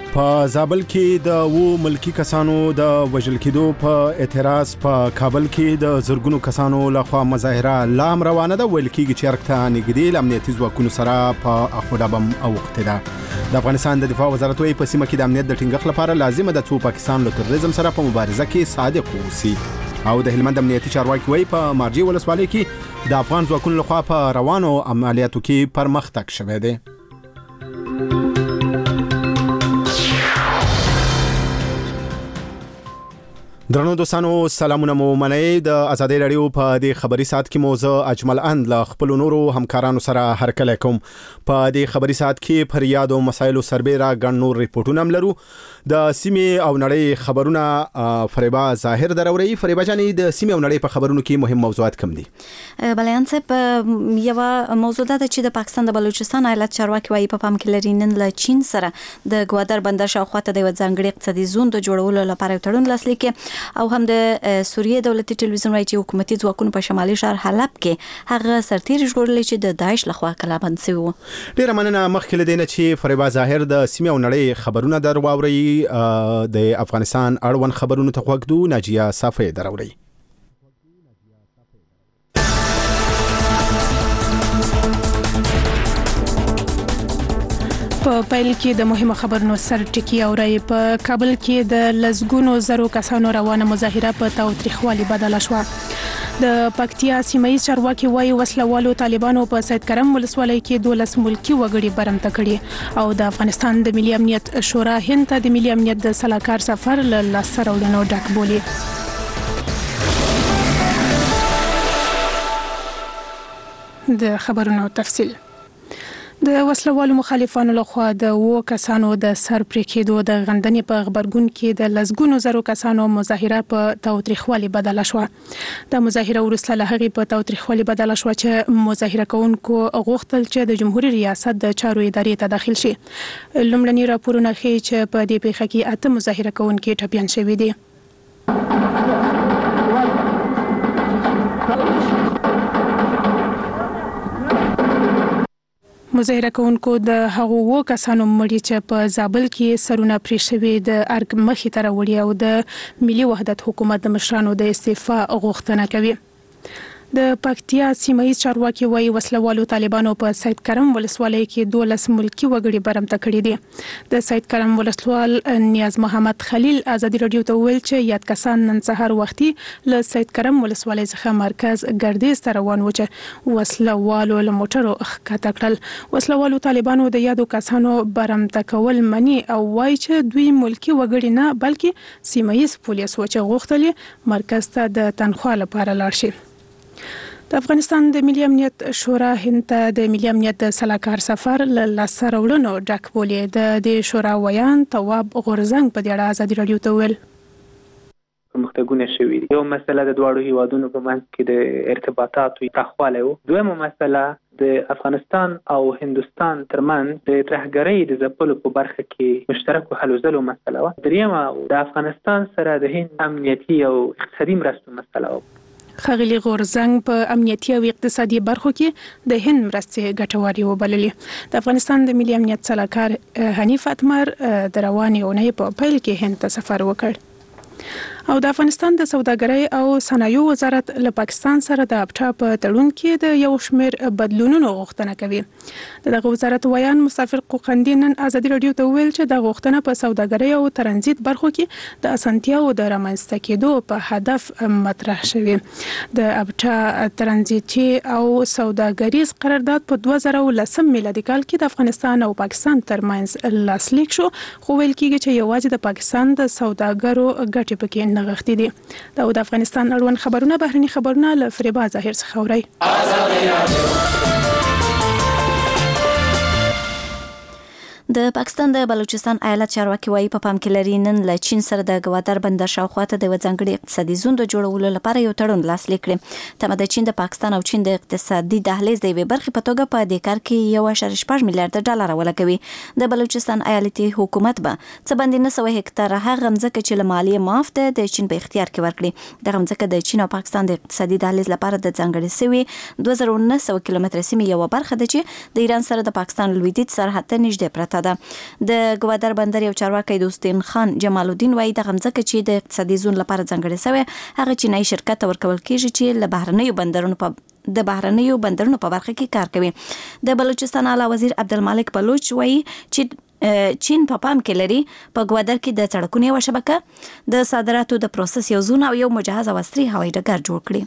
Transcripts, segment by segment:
په زابل کې د ملکی کسانو د وژل کېدو په اعتراض په کابل کې د زرګونو کسانو لخوا مظاهره لام روانه ده. ویل کېږي چې ارکته نږدې امنیتي ځواکونو سره په اخوډه بم اوښتې ده. د افغانستان د دفاع وزارت وايي په سیمه کې د امنیت د ټینګښت لپاره لازمه ده څو پاکستان له تروریزم سره په مبارزه کې صادق اوسي. او د هلمند امنیتي چارواکي وايي په مارجې ولسوالۍ کې د افغان ځواکونو لخوا په روانو عملیاتو کې پرمختګ شوی دی. درنو دوستانو سلامونه مو منئ. د ازادي رادیو په دې خبري ساعت کې موزه اجمل اند له خپل نورو همکارانو سره هرکلی کوم. په دې خبري ساعت کې پر یادو مسایلو سربېره ګڼ نور ریپورتونه هم لرو. د سیمې او نړۍ خبرونه فریبا ظاهر دروري. فریبا جانې د سیمې او نړۍ په خبرونو کې مهم موضوعات کوم دي؟ بلیان صاحب یو موضوع ده چې د پاکستان د بلوچستان ایالت چارواکي وايي په پام کې لري نن له چین سره د ګوادر بندر شاوخوا ته د ځانګړي اقتصادي زون د جوړولو لپاره تړون لاسلیک او هم د سوریې دولتي ټلویزیون وايي چې حکومتي ځواکونو په شمالي ښار حلب کې هغه سرتیري ژغورلي چې د داعش لخوا کلابند شوی وو. ډیره مننه. مخکې لدینه چې فریبا ظاهر د سیمې او نړۍ خبرونه درواوري د افغانستان اړوند خبرونو ته غوږ دو. ناجیه صافی دروري. په پیل کې د مهمه خبرونو سر ټکی اوري. په کابل کې د لزګونو زرو کسانو روانه مظاهره په تاوتریخوالي بدله شوه. د پکتیا سیمایي چارواکي وايي وسلوالو طالبانو په سید کرم ولسوالۍ کې 12 ملکی وګړي برمته کړي او د افغانستان د ملي امنیت شورا هند ته د ملي امنیت د سلاکار سفر له لاسته راوړنو ډک بولي. د خبرونو تفصیل. د وسلوالو مخالفانو لخوا د وو کسانو د سر پرې کېدو د غندنې په خبرګون کې د لزګونو زرو کسانو مظاهره په تاوتریخوالي بدله شوه. د مظاهره وروسته له هغې په تاوتریخوالي بدله شوه چې مظاهره کوونکو غوښتل چې د جمهوریت ریاست د چارو ادارې ته داخل شي. لومړني راپورونه ښیي چې په دې پیښه کې 8 مظاهره کوونکي ټپیان شوي دي. مظاهره کوونکو د هغو کسانو مړي چې په زابل کې سرونه پرې شوي د ارګ مخې ته راوړي او د ملي وحدت حکومت د مشرانو د استعفا غوښتنه کوي. د پکتیا سیمایي چارواکي وايي وسلوالو طالبانو په سید کرم ولسوالۍ کې 12 ملکی وګړي برمته کړي دي. د سید کرم ولسوال نیاز محمد خلیل ازادي رادیو ته ویل چې یاد کسان نن سهار وختي له سید کرم ولسوالۍ څخه مرکز ګردیز ته روان و چې وسلوالو له موټرو ښکته کړل. وسلوالو طالبانو د یادو کسانو برمته کول مني او وايي چې دوی ملکی وګړي نه بلکې سیمایي پولیس و چې غوښتل مرکز ته د تنخوا لپاره لاړ شي. د افغانستان د ملي امنیت شورا هند ته د ملي امنیت د سلاکار سفر له لاسته راوړنو ډک بولي. د دې شورا ویان تواب غورزنګ په دې اړه ازادي رادیو ته ویل پرمختګونه شوي دي. یو مسله د دواړو هیوادونو په منځ کې د ارتباطاتو پراخوالی و. دویمه مسله د افغانستان او هندوستان ترمنځ د ترهګرۍ د ځپلو په برخه کې مشترکو هلو ځلو مسله وه. دریمه د افغانستان سره د هند امنیتي او اقتصادي مرستو مسله وه. ښاغلي غورزنګ په امنیتي او اقتصادي برخو کې د هند مرستې ګټورې وبللې. د افغانستان د ملي امنیت سلاکار حنیف اتمر د روانې اونۍ په پیل کې هند ته سفر وکړ. او د افغانستان د سوداګرۍ او صنایعو وزارت له پاکستان سره د ابټا په تړون کې د یو شمېر بدلونونو غوښتنه کوي. دغه وزارت ویان مسافر قوقندي نن ازادي رادیو ته ویل چې د غوښتنه په سوداګرۍ او ترانزیت برخو کې د اسانتیاو د رامنځته کېدو په هدف مطرح شوی. د ابټا ترانزیتي او سوداګریز قرارداد په 2010 میلادي کال کې د افغانستان او پاکستان ترمنځ لاسلیک شو، خو ویل کېږي چې یوازې د پاکستان د سوداګرو ګټې پکې نغښتې دي. دا د افغانستان اړوند خبرونه بهرني خبرونه له فریبا ظاهر څخه اورئ. د پاکستان د بلوچستان ایالت چارواکي وايي په پام کې لري نن له چین سره د ګوادر بندر شاوخوا ته د ځانګړي اقتصادي زون د جوړولو لپاره یو تړون لاسلیک کړي. تمه د چین د پاکستان او چین د اقتصادي دهلیز د یوې برخې په توګه په دې کار کې 1.5 میلیارډ ډالر ولګوي. د بلوچستان ایالتي حکومت به څه باندې 900 هکتار هغه ځمکه چې له مالیې معاف ده د چین په اختیار کې ورکړي. دغه ځمکه د چین او پاکستان د اقتصادي دهلیز لپاره د ځانګړي سوي 2900 کیلومتر سیمې یو برخه ده چې د ایران سره د پاکستان لویدیځ سرحد ته نږدې پرته پرته ده. د ګوادر بندر یو چارواکي دوستین خان جمال الدین وایي د غمزکه چې د اقتصادي زون لپاره ځانګړی شوی هغه چینایي شرکت ورکول کیږي چې له بهرنیو بندرونو په برخه کې کار کوي. د بلوچستان اعلی وزیر عبدالمالک بلوچ وایي چې چین په پام کې لري په ګوادر کې د سړکونو یو شبکه د صادراتو د پروسس یو زون او یو مجهز او عصري هوایي ډګر جوړ کړي.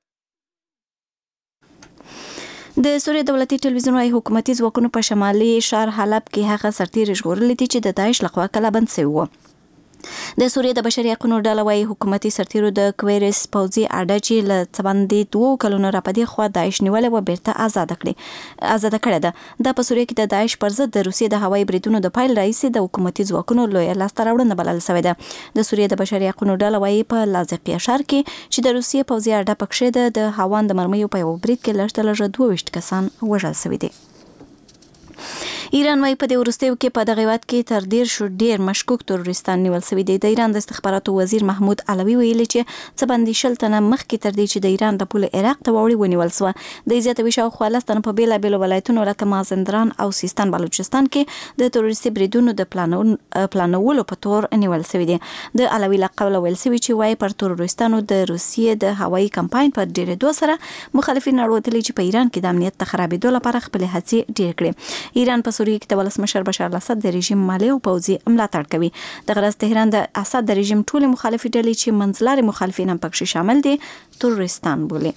د سوریه دولتي ټلویزیون وايي حکومتي ځواکونو په شمالي ښار حلب کې هغه سرتیري ژغورلي دي چې د داعش لخوا کله بند شوي وو. د سوریه د بشري حقوقو ډله وايي حکومتي سرتیرو د کویرس پوځي اډه چې له څبندې 2 کلونو راپدې خوا داعش نیولې و بیرته آزاد کړې ده. د په سوریه کې د داعش پر ضد د روسیې د هوایي بریدونو د پایل رئیس د حکومتي ځواکونو لوی لاسته راوړنه بلل شوې ده. د سوریه د بشري حقوقو ډله وايي په لازقیه ښار کې چې د روسیې پوځي اډه پکښې ده د هاوان د مرمیو په یو برید کې لږ 22 کسان وژل شوي دي. ایران وايي په دې وروستیو کې په دغه هیواد کې تر ډیر مشکوک تروریستان نیول شوي دي. د ایران د استخباراتو وزیر محمود علوي ویلي چې څبندې 10 تنه مخکې تر دې چې د ایران د پوله عراق ته وړي ونیول شو. د زیاتوي شاوخوا 10 تنه په بیلابیلو ولایتونو لکه مازندران او سیستان بلوچستان کې د تروریستي بریدونو د پلانولو په تور نیول شوي دي. د علوي لقب ویل شوی چې وايي پر تروریستانو د روسیې د هوایي کمپاین په ډیرېدو سره مخالفین اړوتلي چې په ایران کې د امنیت د خرابېدو لپاره خپل هڅې ډیر کړي. ایران په سوریه کې د ولسمشر بشار الاسد د رژیم مالی او پوځي ملاتړ کوي. د غرض تهران د اسد د رژیم ټول مخالفي ډلې چې منځلاري مخالفین هم پکې شامل دي تروریستان بولي.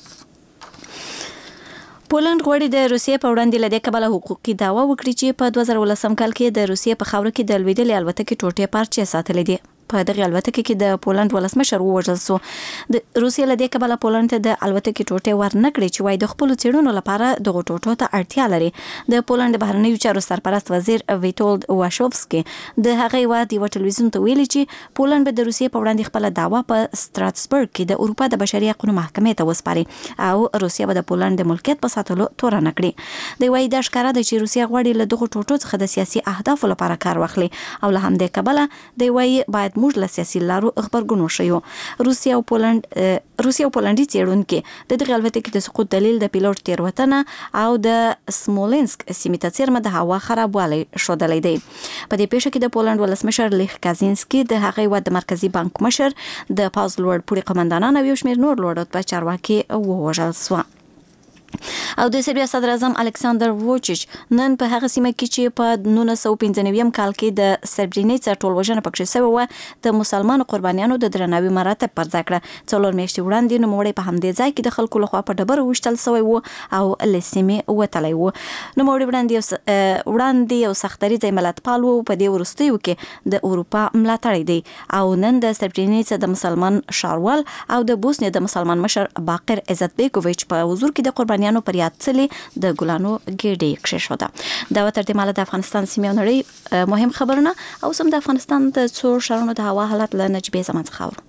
پولند غواړي د روسیې په وړاندې له دې کبله حقوقي دعوا وکړي چې په 2018 کال کې د روسیې په خاوره کې د لویدلې الوتکې ټوټې پارچې ساتلې دي. په دغه الوتکه کې د پولند ولسمشر ووژل شو. د روسیې له دې کبله پولند ته د الوتکې ټوټې ورنکړي چې وايي د خپل څېړنو لپاره دغه ټوټو ته اړتیا لري. د پولند بهرنیو چارو سرپرست وزیر ویتولد واشوفسکي د هغه هیواد یو ټلویزیون ته ویلي چې پولند به د روسیې په وړاندې خپل دعوا په ستراتسبرګ کې د اروپا د بشري حقوقو محکمې ته وسپاري او روسیه به د پولند د ملکیت په ساتلو تورن کړي. د وايي د ښکارا د چې روسیه غواړي له دغه ټوټو څخه د سیاسي اهدافو لپاره کار واخلي او له همدې کبله د وايي باید موږ له سیاسي لارو خبرګون شو. روسیه او پولندي څېړونکي د دغه الوتکې د سقوط دلیل د پیلوټ تیروتنه او د سمولنسک سیمې ته څیرمه د هوا خرابوالی ښودلی دی. په دې پیښه کې د پولند ولسمشر لیخ کازینسکي د هغه هیواد د مرکزي بانک مشر د پاز لوړ پوړي قومندانان او یو شمېر نور لوړ رتبه چارواکي ووژل شو. او د سربیا صدر اعظم الکساندر ووچیچ نن په هغه سیمه کې چې په 1995 کال کې د سربرینیڅا ټولوژنه پکښې شوې و د مسلمانو قربانیانو د درناوي مراتب پر ځای کړه. 4 میاشتې وړاندې نوموړی په همدې ځای کې د خلکو لخوا په ډبرو وشتل شوی و او له سیمې وتلی و. نوموړی وړاندې یو سختدریځی ملتپال و په دې وروستیو کې د اروپا ملاتړی دی او نن د سربرینیڅا د مسلمان ښاروال او د بوسنیا د مسلمان مشر باقر عزت بیګویچ په حضور کې د قربانیانو پر یاد څلي د ګلانو ګېډې کښېښوده. دا تر دې ماله د افغانستان سیمې او نړۍ مهم خبرونه او سم د افغانستان د څو ښارونو د هوا حالت له نجیبې زمان څخه اورو.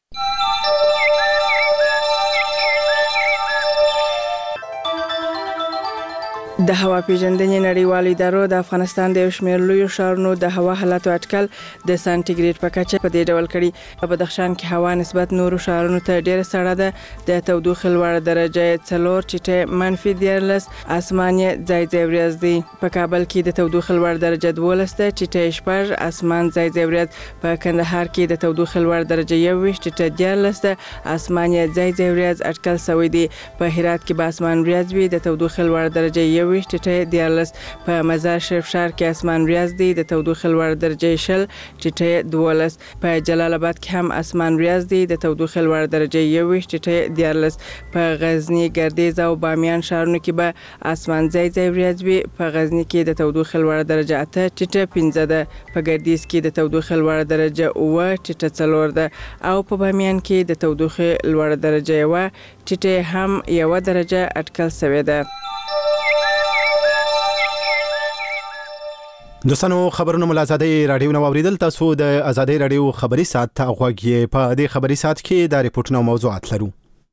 د هوا پیژندنې نړیوالې ادارو د افغانستان د یو شمېر لویو ښارونو د هوا حالاتو اټکل د سانتیګریډ په کچه په دې ډول کړي. په بدخشان کې هوا نسبت نورو ښارونو ته ډېره سړه ده. د تودوخې لوړه درجه 4 ټیټه -14 اسمان ځای ځای وریځ دی. په کابل کې د تودوخې لوړه درجه 12 ده ټیټه 6 اسمان ځای ځای وریځ. په کندهار کې د تودوخې لوړه درجه 21 ټیټه 14 ده اسمان ځای ځای وریځ اټکل شوی دی. په هرات کې به اسمان وریځ وي د تودوخې لوړه درجه 21 ټیټه 14. په مزار شریف ښار کې اسمان وریځ دی د تودوخې لوړه درجه 20 ټیټه 12. په جلال آباد کې هم اسمان وریځ دی د تودوخې لوړه درجه 21 ټیټه 14. په غزنی ګردیز او بامیان ښارونو کې به اسمان ځای ځای وریځ وي. په غزنی کې د تودوخې لوړه درجه 8 ټیټه 15 ده. په ګردیز کې د تودوخې لوړه درجه 9 ټیټه 4 ده او په بامیان کې د تودوخې لوړه درجه 1 ټیټه هم 1 درجه اټکل شوې ده. دوستانو خبرونه مل آزادۍ رادیو نو اوریدل. تاسو د آزادۍ رادیو خبري ساعت ته غوږی په دې خبري ساعت کې د ریپورتونو موضوعات لرو.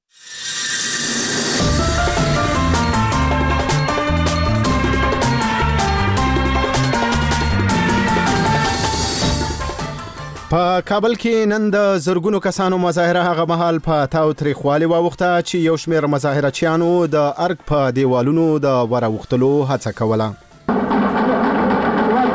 په کابل کې نن د زرګونو کسانو مظاهره هغه مهال په تاو تریخوالي واوخته چې یو شمېر مظاهرچیانو د ارګ په دیوالونو د وراوختلو هڅه کوله.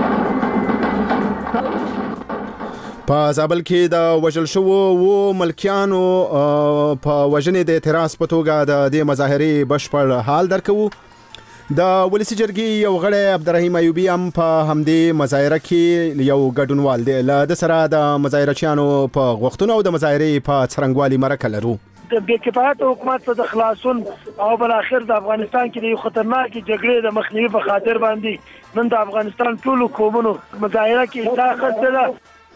په زابل کې د وژل شوو ملکیانو په وژنې د اعتراض په توګه د دې مظاهرې بشپړ حال درکو. د ولسی جرګې یو غړی عبدالرحیم ایوبی هم په همدې مظاهره کې یو ګډونوال دی. له د سره د مظاهرچیانو په غوښتنو او د مظاهرې په څرنګوالي مرکه لرو. د بې کفایت حکومت څخه د خلاصون او بل اخر د افغانستان کې د خطرناکې جګړې د مخنیوي په خاطر باندې نن د افغانستان ټولو قومونو مظاهره کې اتحاد ده.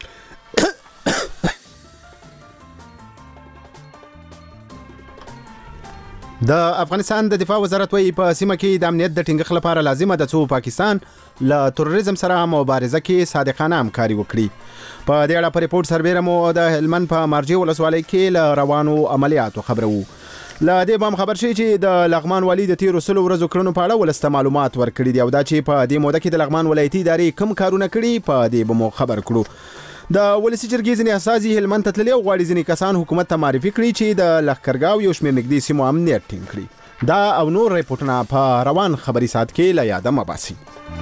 د افغانستان د دفاع وزارت وایي په سیمه کې د امنیت د ټینګښت لپاره لازمه ده چې پاکستان له تروریزم سره مبارزه کې صادقانه همکاري وکړي. په دې اړه په ریپورت سربېره مو د هلمند په مارجې ولسوالۍ کې له روانو عملیاتو خبرو. له دې به هم خبر شي چې د لغمان والي د تیرو 100 ورځو کړنو په اړه ولسته معلومات ورکړي دي او دا چې په دې موده کې د لغمان ولایتي ادارې کوم کارونه کړي په دې به مو خبر کړو. د ولسی جرګې ځینې اساسي هلمند ته تللي او غواړي ځینې کسان حکومت ته معرفي کړي چې د لښکرګاو یو شمېر نږدې سیمو امنیت ټینګ کړي. دا او نور ریپورټونه په روان خبري ساعت کې له یاده مباسي.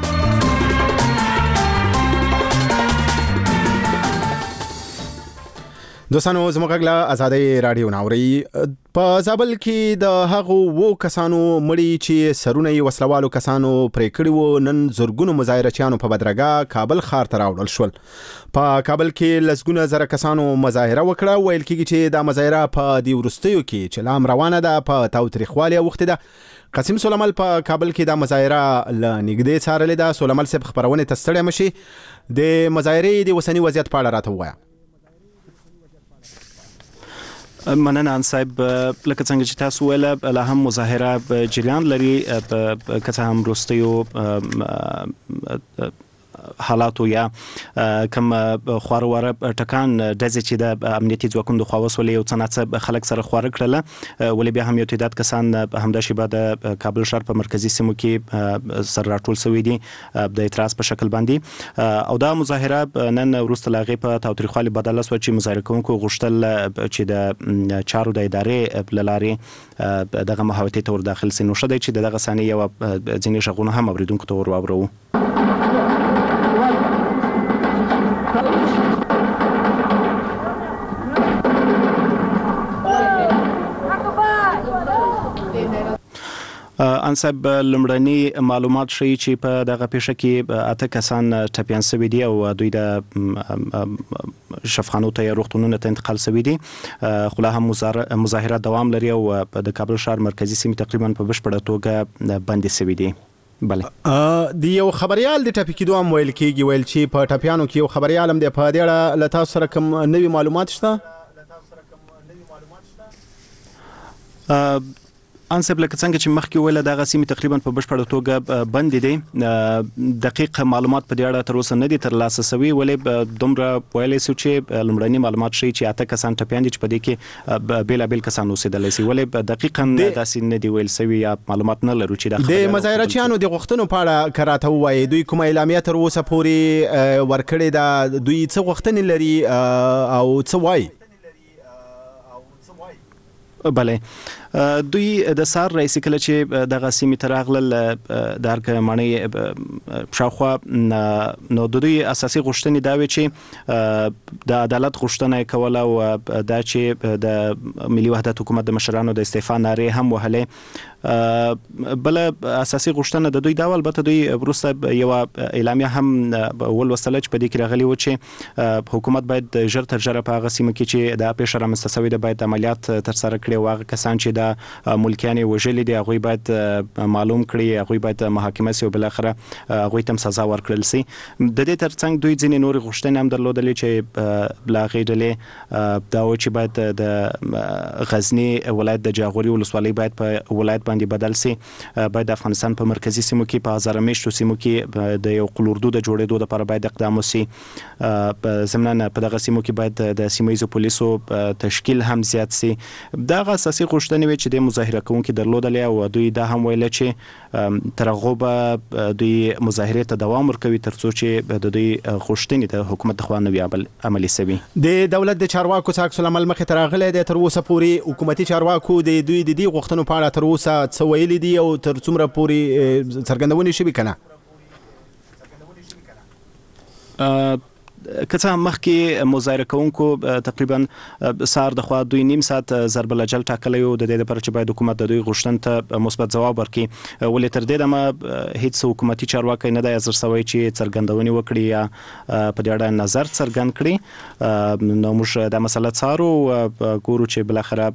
دوستانو زموږ غږ آزادۍ رادیو ناوري. په زابل کې د هغو وو کسانو مړي چې سرونه یې وسلوالو کسانو پرې کړي وو نن زرګونو مظاهرچیانو په بدرګه کابل ښار ته راوړل شول. په کابل کې لسګونه زره کسانو مظاهره وکړه. ویل کېږي چې دا مظاهره په دې وروستیو کې چې لام روانه ده په تاوتریخوالي اوښتې ده. قاسم سلیمل په کابل کې دا مظاهره له نږدې څارلې ده. سلیمل صاحب خبرونه ته ستړی مشي د مظاهرې د اوسني وضعیت په اړه راته ووایه. مننه ان صاحب، لکه څنګه چې تاسو ویل لا هم مظاهره جریان لري که څه هم وروستیو حالاتو یا کوم خورواره ټکان دزې چې د امنیتي ځواکونو د خوا وسولې او څنګه خلک سره خواره کړله، ولې بیا هم یو تعداد کسان همدا شیبه د کابل ښار په مرکزی سیمو کې سره راټول شوي دي د اعتراض په شکل باندې. او دا مظاهره نن وروسته لاغې په تاوتریخوالي بدله شوه چې مظاهره کوونکو غوښتل چې د چارو د ادارې له لارې دغه محوطې ته ور داخل سي. نو ښه دی چې دغه ثانیې یو ځینې غږونه هم اوریدونکو ته ور واورو. انصب لمړني معلومات شي چې په دغه پیښه کې 8 کسان ټپيان شوي دي او دوی د شفخانو ته روغتونونو ته انتقال شوي دي. خو لا هم مظاهره دوام لري او د کابل ښار مرکزی سیمه تقریبا په بشپړه توګه بندي شوي دي. بله د یو خبريال د ټاپي کېدو هم ویل کېږي، ویل چې په ټاپیانو کې یو خبريال هم د په دې اړه له تاسو سره کوم نوي معلومات شته؟ انصب لکه څنګه چې مخکې ویل دغه سیمه تقریبا په بشپړه توګه بند دي. دقیق معلومات په دې اړه تر اوسه نه دي ترلاسه شوي، ولې دومره ویلې سو چې لمړني معلومات شي چې 8 کسان ټپيان دي چې په دې کې بیلابیل کسان اوسېدلی شي، ولې دقیقاً داسې نه دی ویل شوي یا معلومات نه لرو چې د مظاهرچیانو د غوښتنو په اړه کراته وایي دوی کومه اعلامیه تر اوسه پورې ورکړې ده، دوی څه غوښتنې لري او څه وایي؟ بله دوی د سار رئیس کله چې دغه سیمه تراغل د هرکه معنی شاوخوا نو د دوی اساسي غوښتنې دا وی چې د عدالت غوښتنه کوله او دا چې د ملي وحدت حکومت د مشرانو د استعفا ناره هم وهله. بل اساسي غوښتنه د دوی دا البته دوی وروسته یو اعلامیه هم ولوستل چې په دې کې راغلی و چې حکومت باید ژر تر ژره په هغه سیمه کې چې د پیښه رامنځته شوې ده باید عملیات تر سره کړي او هغه کسان چې د ملکیان وژلي دي هغه باید معلوم کړي، هغه باید محاکمه شي او بل اخره هغه تم سزا ورکړل شي. د دې ترڅنګ دوی ځینې نور غوښتنې هم درلودلې چې بلا غیډلې دا و چې باید د غزنی ولایت د جاغوري ولسوالۍ باید په ولایت باندې بدل شي، باید د افغانستان په مرکزی سیمو کې په هزاره میشتو سیمو کې د یو قلوردو د جوړېدو لپاره باید اقدام وشي. په ضمن په دغه سیمو کې باید د سیمایي پولیسو تشکیل هم زیات شي. دغه اساسي غوښتنې وي چې د مظاهره کوونکو درلودلې او دوی دا هم ویل چې تر هغه به دوی مظاهره ته دوام ورکوي ترڅو چې د دوی غوښتنې د حکومت خوا نه وي عملي شي. د دولت د چارواکو څخه سلام مخ ته راغلي د تر اوسه پوري حکومتي چارواکو د دوی د دې غوښتنو په اړه تر اوسه څه ویلي دي او تر څومره پوري څرګندونې شوي کنه؟ کڅه مخکې مظاهره کوونکو تقریبا سار د خوا 2.5 ساعت ضرب الجل ټاکلی و د دې لپاره چې باید حکومت د دوی غوښتنې ته مثبت ځواب ورکړي ولې تر دې دمه هیڅ حکومتي چارواکي نه دی حاضر شوی چې څرګندونې وکړي یا په دې اړه نظر څرګند کړي نو موږ د مسله څارو ګورو چې بل اخره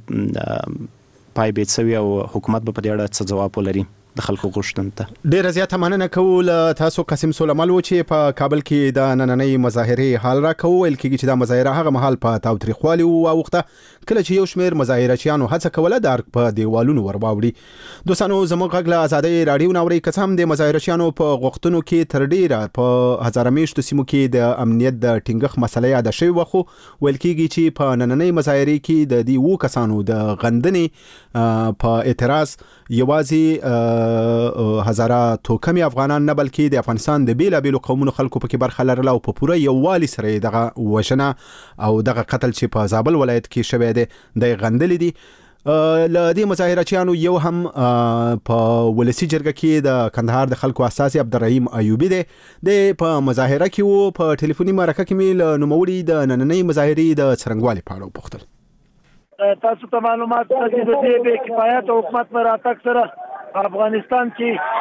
پای بیت سوي او حکومت په دې اړه څه جواب ولري د خلکو غوښتنې ته. ډیر زیات مننه کوم تاسو قاسم سلیمان و چې په کابل کې د نننۍ مظاهره حال را کوول کېږي چې د مظاهره هغه مهال په تاوتریخوالي او وخته کله چې یو شمیر مظاهرچیانو هڅه کوله د ارګ په دیوالونو ورواوړي. دوستانو زموږ غږ له ازادۍ رادیو ناوړي قسم د مظاهرچیانو په غوښتنو کې تر ډیره په هزار میشتو سیمو کې د امنیت د ټینګښ مسله یاد شوی وخو ویل کېږي چې په نننۍ مظاهره کې د دی وو کسانو د غندنې په اعتراض یوازې هزاره توکمي افغانان نه بلکې د افغانستان د بیلابېلو قومونو خلکو پکې برخه لرله او په پوره یووالي سره دغه وژنه او دغه قتل چې په زابل ولایت کې شوی دی د غندلې دي. ل دې مظاهرچیانو یو هم په ولسی جرګه کې د کندهار د خلکو اساسي عبدالرحیم ایوبی دی په مظاهره کې وو. په ټلیفوني مرکه کې مې نوموړي د نننۍ مظاهرې د څرنګوالي په اړه وپوښتل. تاسو ته معلومات راځي د دې بې کفایت حکومت پر راتګ سره افغانستان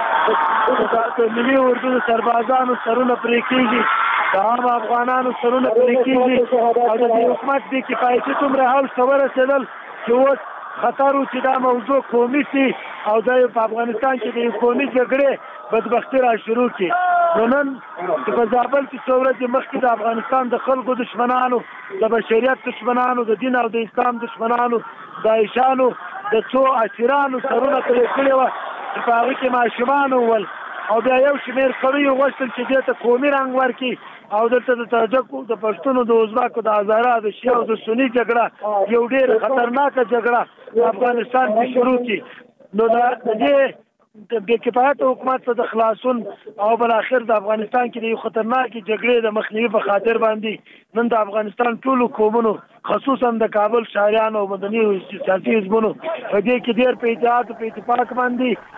کې د ملي اردو سربازانو سرونه پرې کېږي د عام افغانانو سرونه پرې کېږي او د حکومت بې کفایتي څومره حال ته ورسېدل چې اوس خطر و چې دا موضوع قومي سي او د افغانستان کې د قومي جګړې بدبختي را شروع کړي. نو نن په زابل کې څو ورځې مخکې د افغانستان د خلکو دشمنانو د بشریت دشمنانو د دین او د اسلام دشمنانو د عایشانو د څو اسیرانو سرونه پرې کړي وو چې په هغه کې ماشومان ول او بیا یو شمېر کړیو غوښتل چې دې ته قومي رنګ ورکړي او دلته د تاجکو د پښتنو د ازبکو د هزاره د شیعو د سني جګړه یو ډېر خطرناکه جګړه افغانستان کې شروع کړي. نو دا دې د بې کفایت حکومت ته د خلاصون او بل اخر د افغانستان کې د یو خطرناکې جګړې د مخنیوي په خاطر باندې نن د افغانستان ټولو قومونو خصوصا د کابل شاعرانو او مدني سیاسي حزبونو په دې کې ډېر په اتحاد او په اتفاق باندې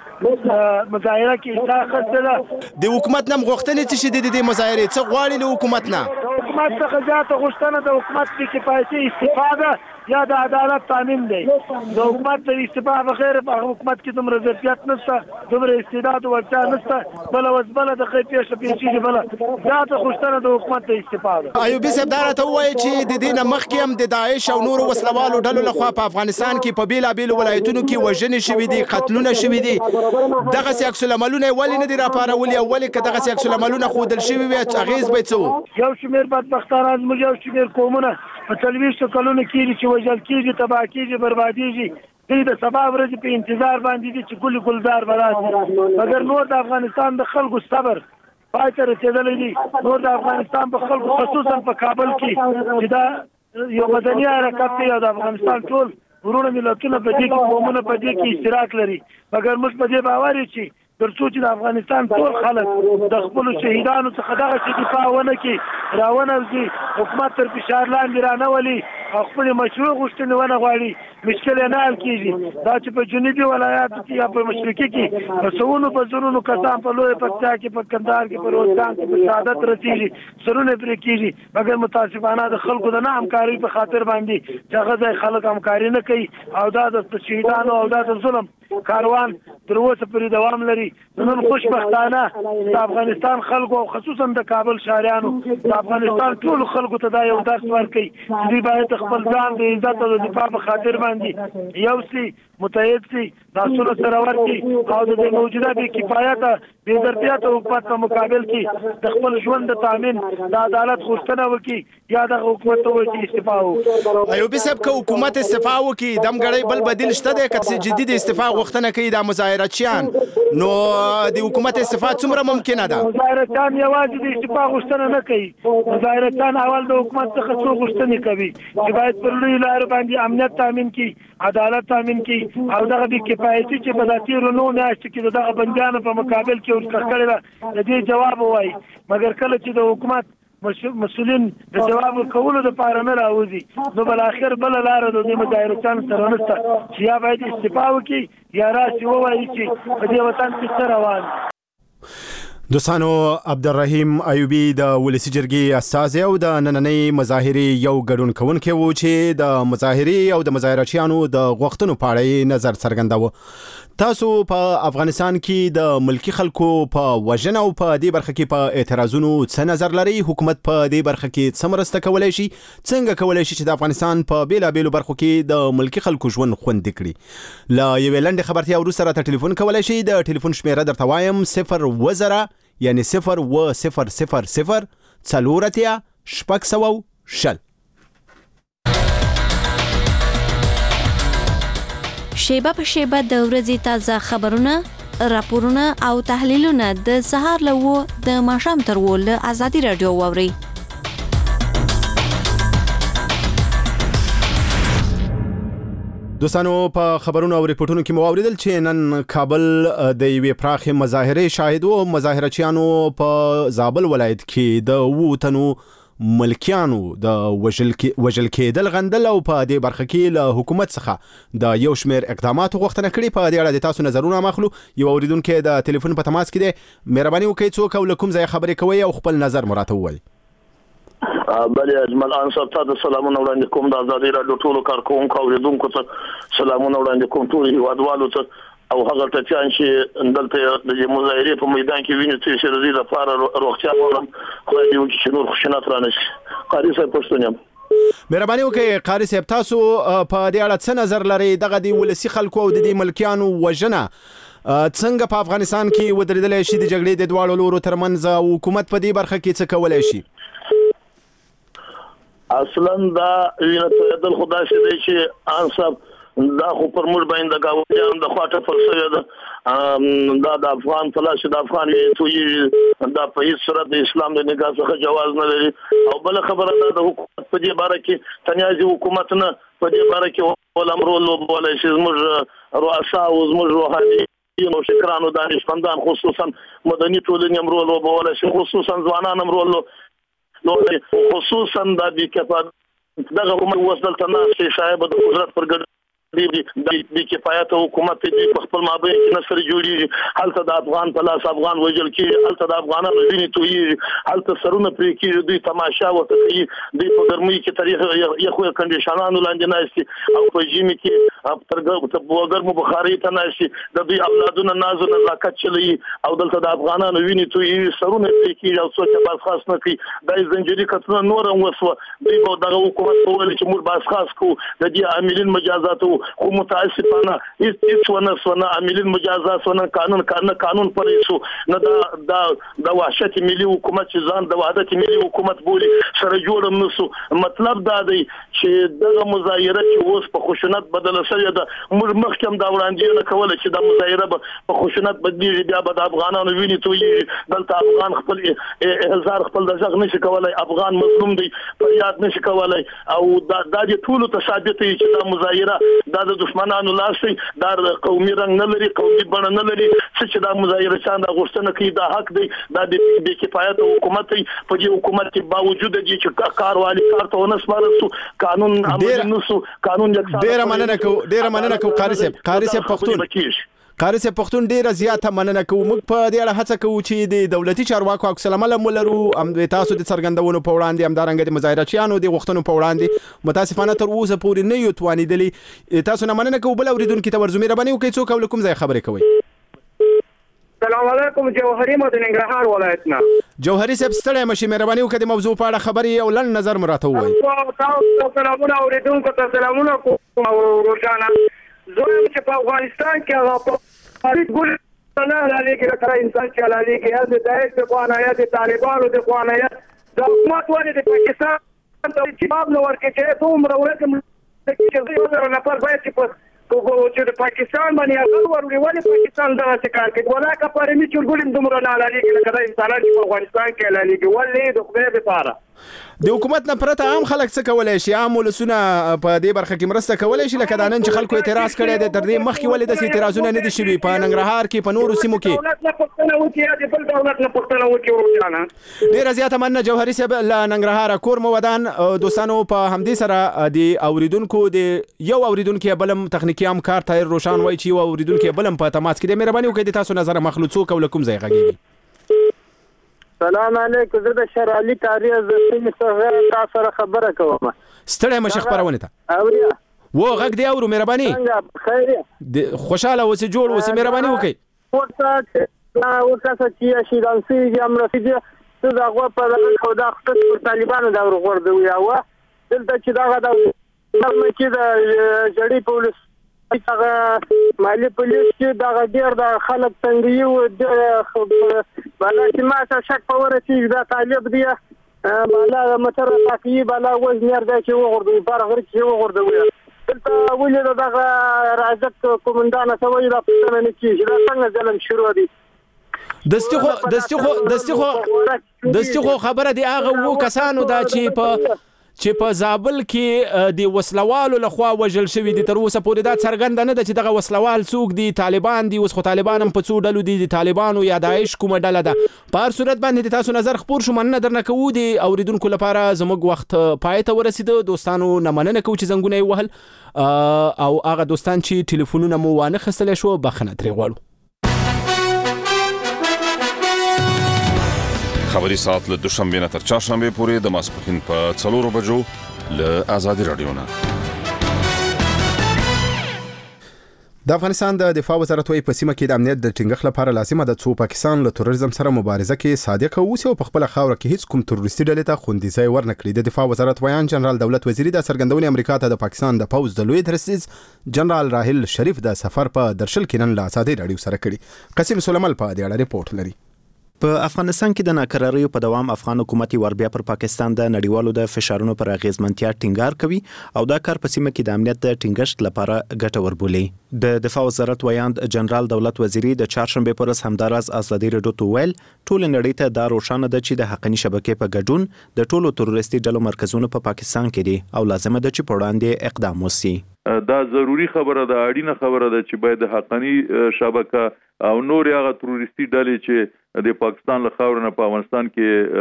مظاهره کې اشتراک کړل. د حکومت نم غوښتنې چې د دې مظاهره څه غواړي له حکومت نه؟ د حکومت څخه زیاته غوښتنه د حکومت بې کفایتي استفاده یا د عدالت تامین دی. د حکومت د استفاده بغیر په حکومت کې دومره ظرفیت نشته دومره استعداد او وړتیا نشته بل وسبله د خې پیښه پیښې بل زیاته غوښتنه د حکومت د استفاده. ایوبي صاحب دا راته وایي چې د دې نه مخکې هم د داعش او نورو وسلوالو ډلو لخوا په افغانستان کې په بیلابېلو ولایتونو کې وژنې شوي دي قتلونه شوي دي دغسې عکس العملونه ولې نه دي راپارولي او ولې که دغسې عکس العملونه ښودل شوي وي اغېز به یې څه و؟ یو شمېر بدبختانه زموږ یو شمېر قومونه په 40 کلونو کېږي چې وژل کېږي تباه کېږي بربادېږي دوی د سبا ورځې په انتظار باندې دي چې ګل ګلزار به راشي مګر نور د افغانستان د خلکو صبر پای ته رسېدلی دي. نور د افغانستان په خلکو خصوصا په کابل کې چې دا یو مدني حرکت دی او د افغانستان ټول ورونه ملتونه په دې کې قومونه په دې کې اشتراک لري مګر موږ په دې باور یو چې تر څو چې د افغانستان ټول خلک د خپلو شهیدانو څخه دغسې دفاع ونه کړي راونوځي حکومت تر فشار لاندې رانولي او خپلې مشروع غوښتنې ونه غواړي مشکل یې نه حل کېږي. دا چې په جنوبي ولایاتو کې یا په مشرقي کې په سوونو په زرونو کسان په لویه پکتیا کې په کندهار کې په روزګان کې په شهادت رسېږي سرونه پرې کېږي مګر متاسفانه د خلکو د نه همکارۍ په خاطر باندې چې هغه ځای خلک همکاري نه کوي او دا د شهیدانو او دا د ظلم کاروان تر اوسه پورې دوام لري. نن خوشبختانه د افغانستان خلکو او خصوصا د کابل شاعرانو د افغانستان ټول خلکو ته دا یو درس ورکړي چې دوی باید خپل ځان د عزت او د دفاع په خاطر باندې یو سي متحد سي لاسونه سره ورکړي او د موجوده بې کفایته بې ظرفیت حکومت په مقابل کې د خپل ژوند د تامین د عدالت غوښتنه وکړي یا د حکومت ته وایي استعفا وکړي. ایوبي صاحب که حکومت استعفا وکړي دمګړی بل بدیل شته دی که جدي د استعفا غوښتنه کوي د مظاهرچیان نو د حکومت استعفا څومره ممکنه ده؟ مظاهرچیان یوازې د استعفا غوښتنه نه کوي مظاهرچیان اول د حکومت څخه څو غوښتنې کوي چې باید پر لویو لارو باندې امنیت تامین کړي عدالت تامین کړي او دغه بې کفایتي چې په دا تېرو 9 میاشتو کې د دغه بندیانو په مقابل کې ورڅخه کړې ده د دې جواب ووایي مګر کله چې د حکومت مسؤلین د جواب ورکولو دپاره نه راوځي نو بالاخر بله لاره د دې مظاهرچیانو سره نشته چې یا باید استعفا وکړي یا راشي ووایي چې په دې وطن کې څه روان. دوستانو عبدالرحیم ایوبی د ولسی جرګې استاذ او د نننۍ مظاهرې یو ګډون کوونکی و چې د مظاهرې او د مظاهرچیانو د غوښتنو په اړه نظر څرګنداوه. تاسو په افغانستان کې د ملکی خلکو په وژنه او په دې برخه کې په اعتراضونو څه نظر لري؟ حکومت په دې برخه کې څه مرسته کولای شي؟ څنګه کولای شي چې د افغانستان په بیلابېلو برخو کې د ملکی خلکو ژوند خوندي کړي؟ لا یو لنډه خبرتیا وروسته راته ټلیفون کولای شي. د ټلیفون شمیره درته وایم 0 یعنی 0 څلورتیا شپږ سوه شل. شیبه په شیبه د ورځې تازه خبرونه، راپورونه او تحلیلونه د سهار له 9 د ماښام تر 10 له ازادي رادیو واوري. دوستانو په خبرونو او ریپورتونو کې مو اوریدل چې نن کابل د یوې پراخې مظاهرې شاهد و. مظاهرچیانو په زابل ولایت کې د ووتنو ملکیانو د وژل کېدل غندل او په دې برخه کې له حکومت څخه د یو شمېر اقداماتو غوښتنه کړې. په دې اړه د تاسو نظرونه ماخلو. یو اوریدونکو د ټلیفون په تماس کې دی. مهرباني وکړئ څوک او له کوم ځای خبرې کوئ او خپل نظر مراته ووایئ. بله اجمل انصر ته سلامونه وړاندې کوم. د ازادي رادیو ټولو کارکوونکو او اوریدونکو ته سلامونه وړاندې کوم، ټول هیوادوالو ته او هغه ټچان چې دلته د مظاهرې په میدان کې ویني چې رضی لپاره روغتیا غواړم، خو دې وکړي چې نور خوشنات رانشي. قاری صاحب پښتون یم. مهرباني وکړئ قاری صاحب، تاسو په دې اړه څه نظر لرئ؟ دغه د ولسی خلکو او د دې ملکیانو وژنه څنګه په افغانستان کې ودرېدلی شي؟ د جګړې د دواړو لورو ترمنځ حکومت په دې برخه کې څه کولی شي؟ اصلا دا وینه تویدل خدا شي دی چې انصاف دا خو پر موږ باندې د گاونډیانو د خواته فرصوي ده. دا د افغان فلاش د افغان توي دا په هیڅ صورت د اسلام د نگاه څخه جواز نه لري. او بل خبره ده د حکومت په دې باره کې تنیازي حکومت نه په دې باره کې ولامرو لوبولای شي. زموږ رؤسا او زموږ روحاني نو شکرانو دانشمندان خصوصا مدني ټولنې هم رول وبولای شي، خصوصا ځوانان هم رول خصوصا د دې کې دغه حکومت وسدلته نه شي شایب د قدرت پر ګډ د کفایت حکومت دې په خپل مابین کې نصر جوړیږي. هلته د افغان په لاس افغان وژل کېږي، هلته د افغانانو وینې تویېږي، هلته سرونه پرې کېږي، دوی تماشا ورته کوي، دوی په ګرمۍ کې تر یخو کنډیشنانو لاندې ناستي او په ژمي کې تر ګرمو بخارۍ ته ناستي. د دوی اولادونه ناز او نزاکت چلوي او دلته د افغانانو وینې تویېږي، سرونه پرې کېږي او څوک یې بازخواست نه کوي. دا زنجیري قتلونه نور هم وسوه. دوی به دغه حکومت وویل چې موږ بازخواست کوو، د دې عاملین مجازات خو متاسفانه هیڅ ونه عاملین مجازات ونه قانون پرې شو نه. د وحشت ملي حکومت چې ځان د وحدت ملي حکومت بولي سره جوړم نسو. مطلب دا دی چې دغه مظاهره چې اوس په خشونت بدله شوې ده، موږ مخکې دا وړاندې نه کوله چې د مظاهره په خشونت بدلیږي، بیا به د افغانانو وینې تویېږي. دلته افغان خپل احزار خپل د غږ نشي کولای، افغان مظلوم دی فریاد نشي کولای. او دا د ټولو ته ثابت دی چې دا مظاهره دا د دشمنانو لاسي، دا قومي رنګ نه لري، قومي بڼه نه لري. چې دا مظاهره چان دا غوښتنه کوي دا حق دی، دا د کفایت حکومت دی. په دې حکومت کې باوجود دي چې کاروالي کار ته ونه سپارل قانون عملي نسو، قانون یکسان. ډیره مننه کوم قاری صاحب پښتون. قاری صاحب پښتون ډیره زیاته مننه کوم. موږ په دې اړه هڅه کوو چې د دولتي چارواکو عکس العمل مولرو هم تاسو د څرګندونو په وړاندې هم دارنګ د مظاهرچیانو د غوښتنو په وړاندې متاسفانه تر اوسه پورې نه یو توانیدلی. تاسو نه مننه کوم. بل اوریدونکو ته ورزو مهرباني وکړئ څوک او کوم ځای خبرې کوي. السلام علیکم، جوهری مو د ننګرهار ولایتنا. جوهری صاحب ستړی مشي، مهرباني وکړئ د موضوع په اړه خبرې او لن نظر مراته ووایئ. تاسو سلامونه اوریدونکو ته سلامونه کوم. روزانه زه چې په افغانستان کې هغه ګول نه لري کې تر انسان چې لري کې یا د دایښت په خوانه یا د طالبانو د خوانه یا د حکومت ولې د پاکستان ته جواب نه ورکړي چې دومره ورته چې یو نفر باید چې د پاکستان باندې هغه ورولي ولې پاکستان دغه څه کار کوي؟ ولا که پرې می چورګولم دومره نه لري کې کله انسانان په افغانستان کې لري کې ولې د خدای لپاره د حکومت نه پرته عام خلک څه کولای شي؟ عام ولسونه په دې برخه کې مرسته کولای شي؟ لکه دا نن چې خلکو اعتراض کړی دی، تر دې مخکې ولې داسې اعتراضونه نه دي شوي په ننګرهار کې په نورو سیمو کې؟ دولت نه پوښتنه وکړي یا د بل دولت نه پوښتنه وکړي. ورجانه ډېره زیاته مننه جوهري صاحب له ننګرهاره. کور مو ودان. دوستانو په همدې سره د اوریدونکو د یو اوریدونکو بلم تخنیکی همکار طاهر روشان وایي چې یو اوریدونکو بلم په تماس کې دی. مهرباني وکړئ د تاسو نظر مخلوط څوک او له کوم ځای غږیږي؟ سلام علیکم. زه د شرالي کاری از څنګه تاسو سره خبره کوم. ستړی مشه خبرونه ته اوریا و غږ دی اورو مهرباني خیر خوشاله اوسې جوړ اوسې مهرباني وکړئ. ورته چې شي دانسي امر فيديو څه دا غوا په دغه دا خپل طالبانو دا ورغورځوي او دلته چې دا د چې د جړی پولیس هغه مالی پولیس چې دا ډیر د خلک څنګه یو د بالا چې ما څه شک پور چې دا طالب دی بالا متر تاکي بالا وزنیر دا چې وغورځوي بارغر چې وغورځوي دلته ولې دغه راځک کومندان سوي دا پښتنه نه کیږي دا څنګه ظلم شروع دي. دستي خو خبره دی هغه وو کسانو دا چې په زابل کې د وسلوالو لخوا وژل شوی دي. تر اوسه پورې دا څرګنده نه ده چې دغه وسلوال څوک دي. طالبان دي. اوس خو طالبان هم په څو ډلو دي. د طالبانو یا داعش کومه ډله ده. په هر صورت باندې تاسو نظر خپور شو مننه درنه کوو. د اوریدونکو لپاره زموږ وخت پای ته ورسېده. دوستانو نه مننه کوو چې زنګونه یې وهل او هغه دوستان چې ټلیفونونه مو وانه خستلی شو بخښنه ترې غواړو. خبری ساعت له دوشنبه نه تر چهارشنبه پورې د ماسپښین په 4 بجو له آزادي رادیو نه. د افغانستان د دفاع وزارت وايي په سیمه کې د امنیت د ټینګښت لپاره لازمه ده څو پاکستان له تروریزم سره مبارزه کې صادق اوسي او په خپل خاور کې هیڅ کوم تروریستي ډلې ته خوندي ځای ورنکړي. د دفاع وزارت ویان جنرال دولت وزیری د څرګندونې امریکا ته د پاکستان د پوز د لوی درسیز جنرال راهیل شریف د سفر په درشل کې نن له آزادي رادیو سره کړي. قاسم سلیمان په دې اړه ریپورت لري. په افغانستان کې د ناکراریو په دوام افغان حکومت وربیا پر پاکستان د نړیوالو د فشارونو پر اغیزمنتیا ټینګار کوي او دا کار په سیمه کې د امنیت د ټینګښت لپاره ګټور بولي. د دفاع وزارت ویاند جنرال دولت وزیری د چهارشنبه پر ورځ همداراز آزادي رادیو ته ویل ټول نړۍ ته دا روښانه ده چې د حقاني شبکې په ګډون د ټولو تروریستي ډلو مرکزونه په پاکستان کې دي او لازمه ده چې په وړاندې اقدام وشي. دا ضروری خبره ده، اړینه خبره ده چې باید د حقاني شبکه او نور هغه تروریستي ډلې چې د پاکستان له خاور نه په افغانستان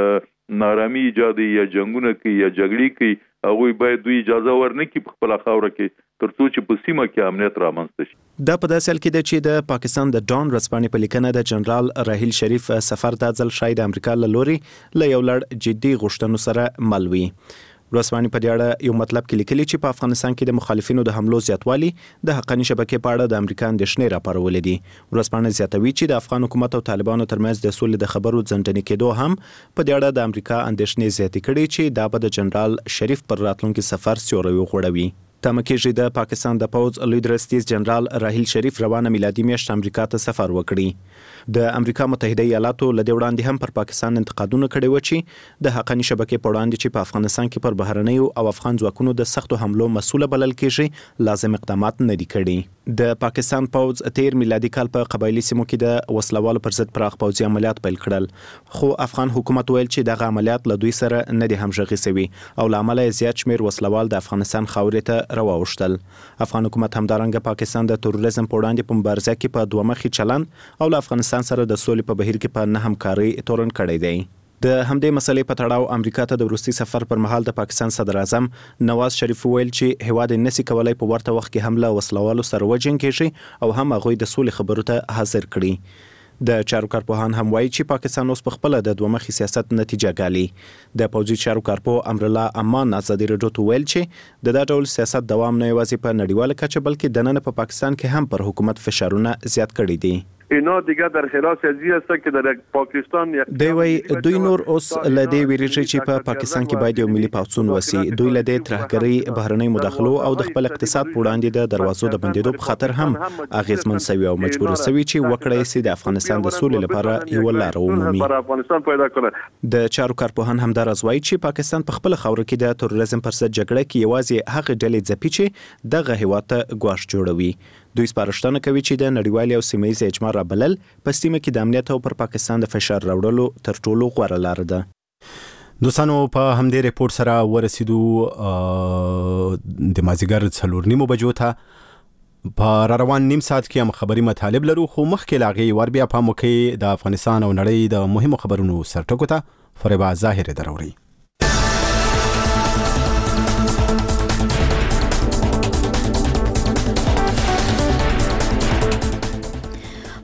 کې نارامي ایجاد یا جنگونه کوي یا جګړې کوي هغه باید دوی اجازه ورنکړي په خپل خاور کې ترڅو چې په سیمه کې امنیت رامنځته شي. دا په داسې حال کې ده چې د پاکستان د ډان رسپانې په لیکنه د جنرال راهیل شریف سفر د ځل شاید امریکا له لوري له یو لړ جدي غوښتنو سره مل وي. رسپانې په دې اړه یو مطلب کې لیکلي چې په افغانستان کې د مخالفینو د حملو زیاتوالی د حقاني شبکې په اړه د امریکا اندېښنې راپارولې دي. رسپانې زیاتوي چې د افغان حکومت او طالبانو ترمنځ د سولې د خبرو ځنډنې کېدو هم په دې اړه د امریکا اندېښنې زیاتې کړي چې دا به د جنرال شریف پر راتلونکي سفر سیوری وغوړوي. تمه کېږي د پاکستان د پوز لوی درستیز جنرال راهیل شریف روانه میلادي میاشت امریکا ته سفر وکړي. د امریکا متحده ایالاتو له دې وړاندې هم پر پاکستان انتقادونه کړي و چې د حقاني شبکې په وړاندې چې په افغانستان کې پر بهرنیو او افغان ځواکونو د سختو حملو مسؤله بلل کېږي لازم اقدامات نه دي کړي. د پاکستان پوز تیر میلادي کال په قبایلی سیمو کې د وسلوالو پر ضد پراخ پوځي عملیات پیل کړل، خو افغان حکومت ویل چې دغه عملیات له دوی سره نه دي همغږي شوي او لامل زیات شمیر وسلوال د افغانستان خاورې ته راوښتل. افغان حکومت همدارنګه پاکستان د تروریزم په وړاندې په مبارزه کې په دوه مخي چلند او له افغانستان سره د سولې په بهیر کې په نه همکاري تورن کړی دی. د همدې مسلې په تړاو امریکا ته د وروستي سفر پر مهال د پاکستان صدر اعظم نواز شریف ویل چې هواد نسی کولای په ورته وخت کې حمله وسلوالو سره وجنګیږي او هم هغوی د سولې خبرو ته حاضر کړي. د چارو کارپوهان هم وایي چې پاکستان اوس په خپل د دوه مخي سیاست نتیجه ګالي. د پوځي چارو کارپوه امرالله امان آزادي رادیو ته ویل چې د دا ډول سیاست دوام نه یوازې په نړیواله کچه بلکې دننه په پاکستان کې هم پر حکومت فشارونه زیات کړي دي. اینا دیگه در خلاف ازی است که در پاکستان دوی نور اوس لدی ویریږي چې په پاکستان کې باید یو ملي پاڅون وسی. دوی لدی ترهګری بهرنۍ مداخلو او د خپل اقتصاد په وړاندې د دروازو د بندیدو په خاطر هم اغیزمن سوي او مجبور سوي چې وکړي چې د افغانستان د سولې لپاره یو لار ومومي. د چارو کارپوهان هم دا راځوي چې پاکستان په خپل خاور کې د تروریزم پر ضد جګړه کې یوازې هغه ډلې ځپي چې دغه هیواد ته ګواښ جوړوي. دوی سپارښتنه کوي چې د نړیوالي او سیمه ییز اجماع رابلل په سیمه کې د امنیت او پر پاکستان د فشار راوړلو تر ټولو غوره لار ده. دوستانو په همدې ریپورت سره ورسېدو د مازیګر 4:30 بجو ته په روان نیم ساعت کې هم خبري مطالب لرو، خو مخکې لاغي ور بیا په موکې د افغانستان او نړۍ د مهمو خبرونو سرټکو ته فریبا ظاهر دروري.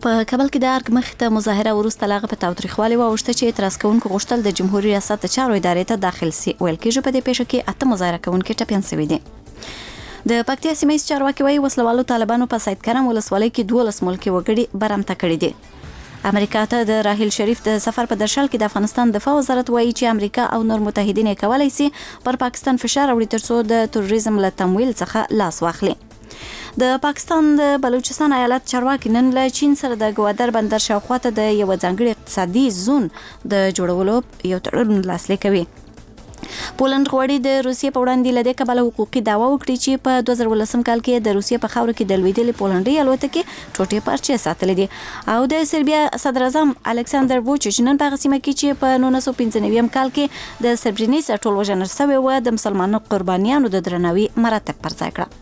په کابل کې د ارګ مخې ته مظاهره وروسته لاغه په تاوتریخوالي واوښته چې اعتراض کوونکو غوښتل د جمهوریت ریاست د چارو ادارې ته داخل سي. ویل کېږي په دې پیښه کې 8 مظاهره کوونکي ټپیان شوي دي. د پکتیا سیمه ییز چارواکي وايي وسلوالو طالبانو په سید کرم ولسوالۍ کې 12 ملکي وګړي برمته کړي دي. امریکا ته د راحیل شریف د سفر په درشل کې د افغانستان دفاع وزارت وايي چې امریکا او نور متحدین کولای شي پر پاکستان فشار راوړي ترڅو د تروریزم له تمویل څخه لاس واخلي. د پاکستان د بلوچستان ایالت چارواکي نن له چین سره د ګوادر بندر شاوخوا ته د یو ځانګړي اقتصادي زون د جوړولو یو تړون لاسلیک کوي. پولند غواړي د روسیې په وړاندې له دې کبله حقوقي دعوا وکړي چې په 2018 کال کې د روسیې په خاوره کې د لوېدلې پولنډي الوتکې ټوټې پارچې ساتلې دي. او د سربیا صدر اعظم الکساندر ووچیچ نن په سیمه کې چې په 1995 کال کې د سربرینیسا ټول وژنه شوی و د مسلمانانو قربانیانو د درناوي مراتب پر ځای کړ.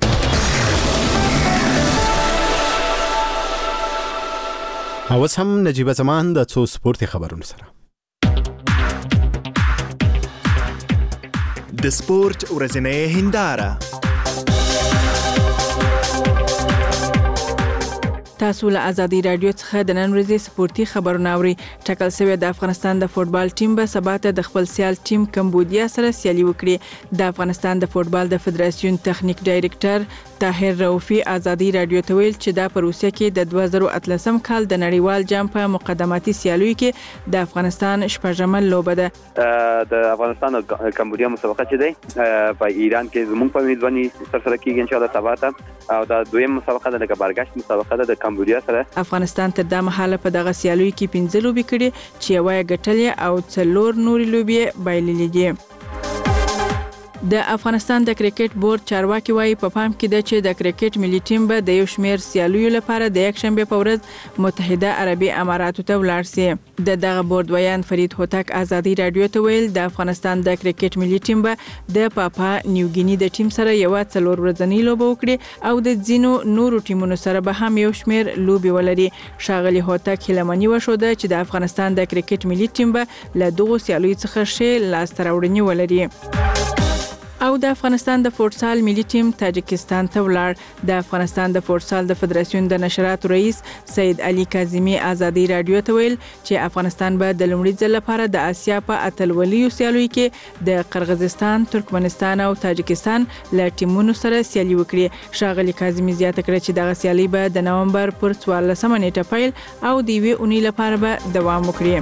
اوس هم نجیب زمان د څو سپورتي خبرونو سره د سپورت ورځنۍ هنداره. تاسو له ازادي رادیو څخه د نن ورځې سپورتي خبرونه اورئ. ټاکل شوی د افغانستان د فوټبال ټیم به سبا ته د خپل سیال ټیم کمبودیا سره سیالي وکړي. د افغانستان د فوټبال د فدراسیون تخنیک ډایریکټر طاهر رؤفي ازادي رادیو ته ویل چې دا په روسیه کې د 2018 کال د نړیوال جام په مقدماتي سیالیو کې د افغانستان شپږمه لوبه ده. د افغانستان او کمبودیا مسابقه چې ده په ایران کې زموږ په میزباني سره کېږي ان شاء الله سبا ته، او دا دویم مسابقه ده لکه بارګشت مسابقه ده د کمبودیا سره. افغانستان تر دا مهاله په دغه سیالیو کې 15 لوبې کړې چې یو یې ګټلې او 4 نورې لوبې بایللې دي. د افغانستان د کرکټ بورډ چارواکي وايي په پام کې ده چې د کرکټ ملي ټیم به د یو شمېر سیالیو لپاره د یک شنبه په ورځ متحده عربي اماراتو ته ولاړ شي. دغه بورډ ویان فرید هوتک ازادي رادیو ته ویل د افغانستان د کرکټ ملي ټیم به د پاپا نیوګینی د ټیم سره یو 4 ورځنی لوبه وکړي او د ځینو نورو ټیمونو سره به هم یو شمېر لوبې ولري. ښاغلي هوتک هیلمني وښوده چې د افغانستان د کرکټ ملي ټیم به له دغو سیالیو څخه ښې لاسته راوړنې ولري. او د افغانستان د فوټسال ملي ټیم تاجکستان ته ولاړ. د افغانستان د فوټسال د فدراسیون د نشراتو رئیس سید علي کاظمي ازادي رادیو ته ویل چې افغانستان به د لومړي ځل لپاره د آسیا په اتلولیو سیالیو کې د قرغیزستان، ترکمنستان او تاجکستان له ټیمونو سره سیالي وکړي. ښاغلي کاظمي زیاته کړه چې دغه سیالي به د نومبر پر 14 نیټه پیل او د یوې اونۍ لپاره به دوام وکړي.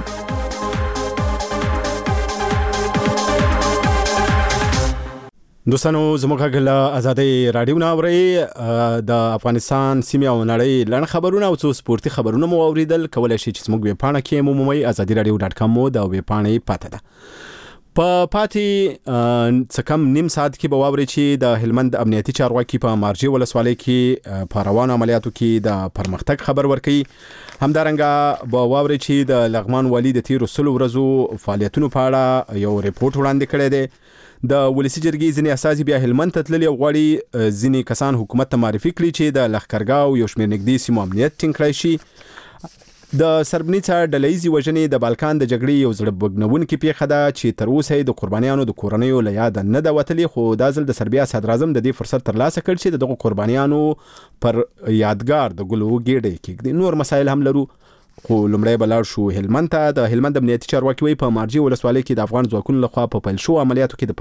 دوستانو زموږ غږ ازادي رادیو نه اوري د افغانستان سیمه او نړۍ لړ خبرونه او څو سپورتي خبرونه مو اوریدل. کولای شئ چې زموږ ویب پاڼه کې مو مومئ azadiradio.com مو د ویب پاڼې پاته ده. په پاتې څه کم نیم ساعت کې به واوري چې د هلمند امنیتي چارواکي په مارجې ولسوالۍ کې په روانو عملیاتو کې د پرمختګ خبر ورکړي. همدارنګه به واوري چې د لغمان والي د تیرو 100 ورځو فعالیتونو په اړه یو ریپورت وړاندې کړی دی. د ولسی جرګې ځینې اساسي بیا هلمند ته تللي او غواړي ځینې کسان حکومت ته معرفي کړي چې د لښکرګاو یو شمېر نږدې سیمو امنیت ټینګ کړی شي. د سربنیڅا ډلهیزې وژنې د بالکان د جګړې یو زړه بوږنونکې پیښه ده چې تر اوسه د قربانیانو د کورنیو له یاده نه ده وتلې، خو دا ځل د سربیا صدر اعظم د دې فرصت ترلاسه کړ چې دغه قربانیانو پر یادګار د ګلو ګېډۍ کېږدي. نور مسایل هم لرو، خو لمړی بلار شو هلمند ته. د هلمند امنیتي چارواکي وایي په مارجې ولسوالۍ کې د افغان ځواکونو لخوا په پیل شو عملیاتو کې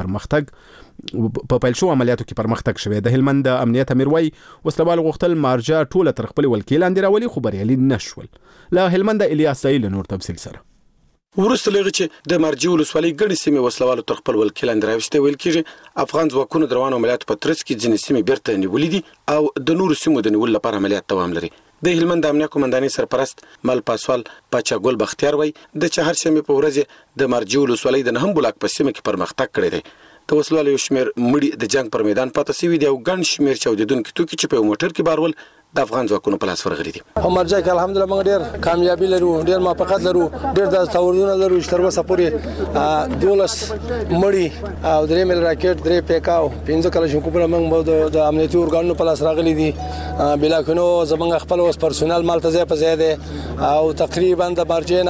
پرمختګ شوی. د هلمند امنیت امیر وایي وسلوال غوښتل مارجه ټوله تر خپل ولکې لاندې راولي، خو بریالي نشول. له هلمند الیاس سایل نور تفصیل سره ورسته لغه چې د مارجې ولسوالۍ ګڼې سیمې وسلوالو تر خپل ولکې لاندې راوستې ویل کېږي. افغان ځواکونو د روانو عملیاتو په ترڅ کې ځینې سیمې بیرته نیولې دي او د نورو سیمو د نیولو لپاره عملیات دوام لري. د هلمند امنیه قومندانۍ سرپرست مل پاسوال پاچا ګل بختیار وایي د چهارشنبه په ورځ د مارجې ولسوالۍ د 9 بلاک په سیمه کې پرمختګ کړی دی. د وسلوالو یو شمېر مړي د جنگ پر میدان پاتې شوي دي او ګڼ شمېر چاودېدونکي توکي چې په یو موټر کې بارول د افغان ځواکونو په لاس ورغلي دي. په مارجه کې الحمدلله موږ ډېر کامیابی لرو، ډېر موافقت لرو، ډېر د تاوردونه لرو چې تر اوسه پورې 12 مړي او 3 مل راکټ 3 پیکاو 15 کلاشینکوفونه موږ د امنیتي ارګانونو په لاس راغلي دي. بلاکونو زمونږ خپل اوس پرسونل مال ته ځای په ځای دی او تقریبا د مارجې نه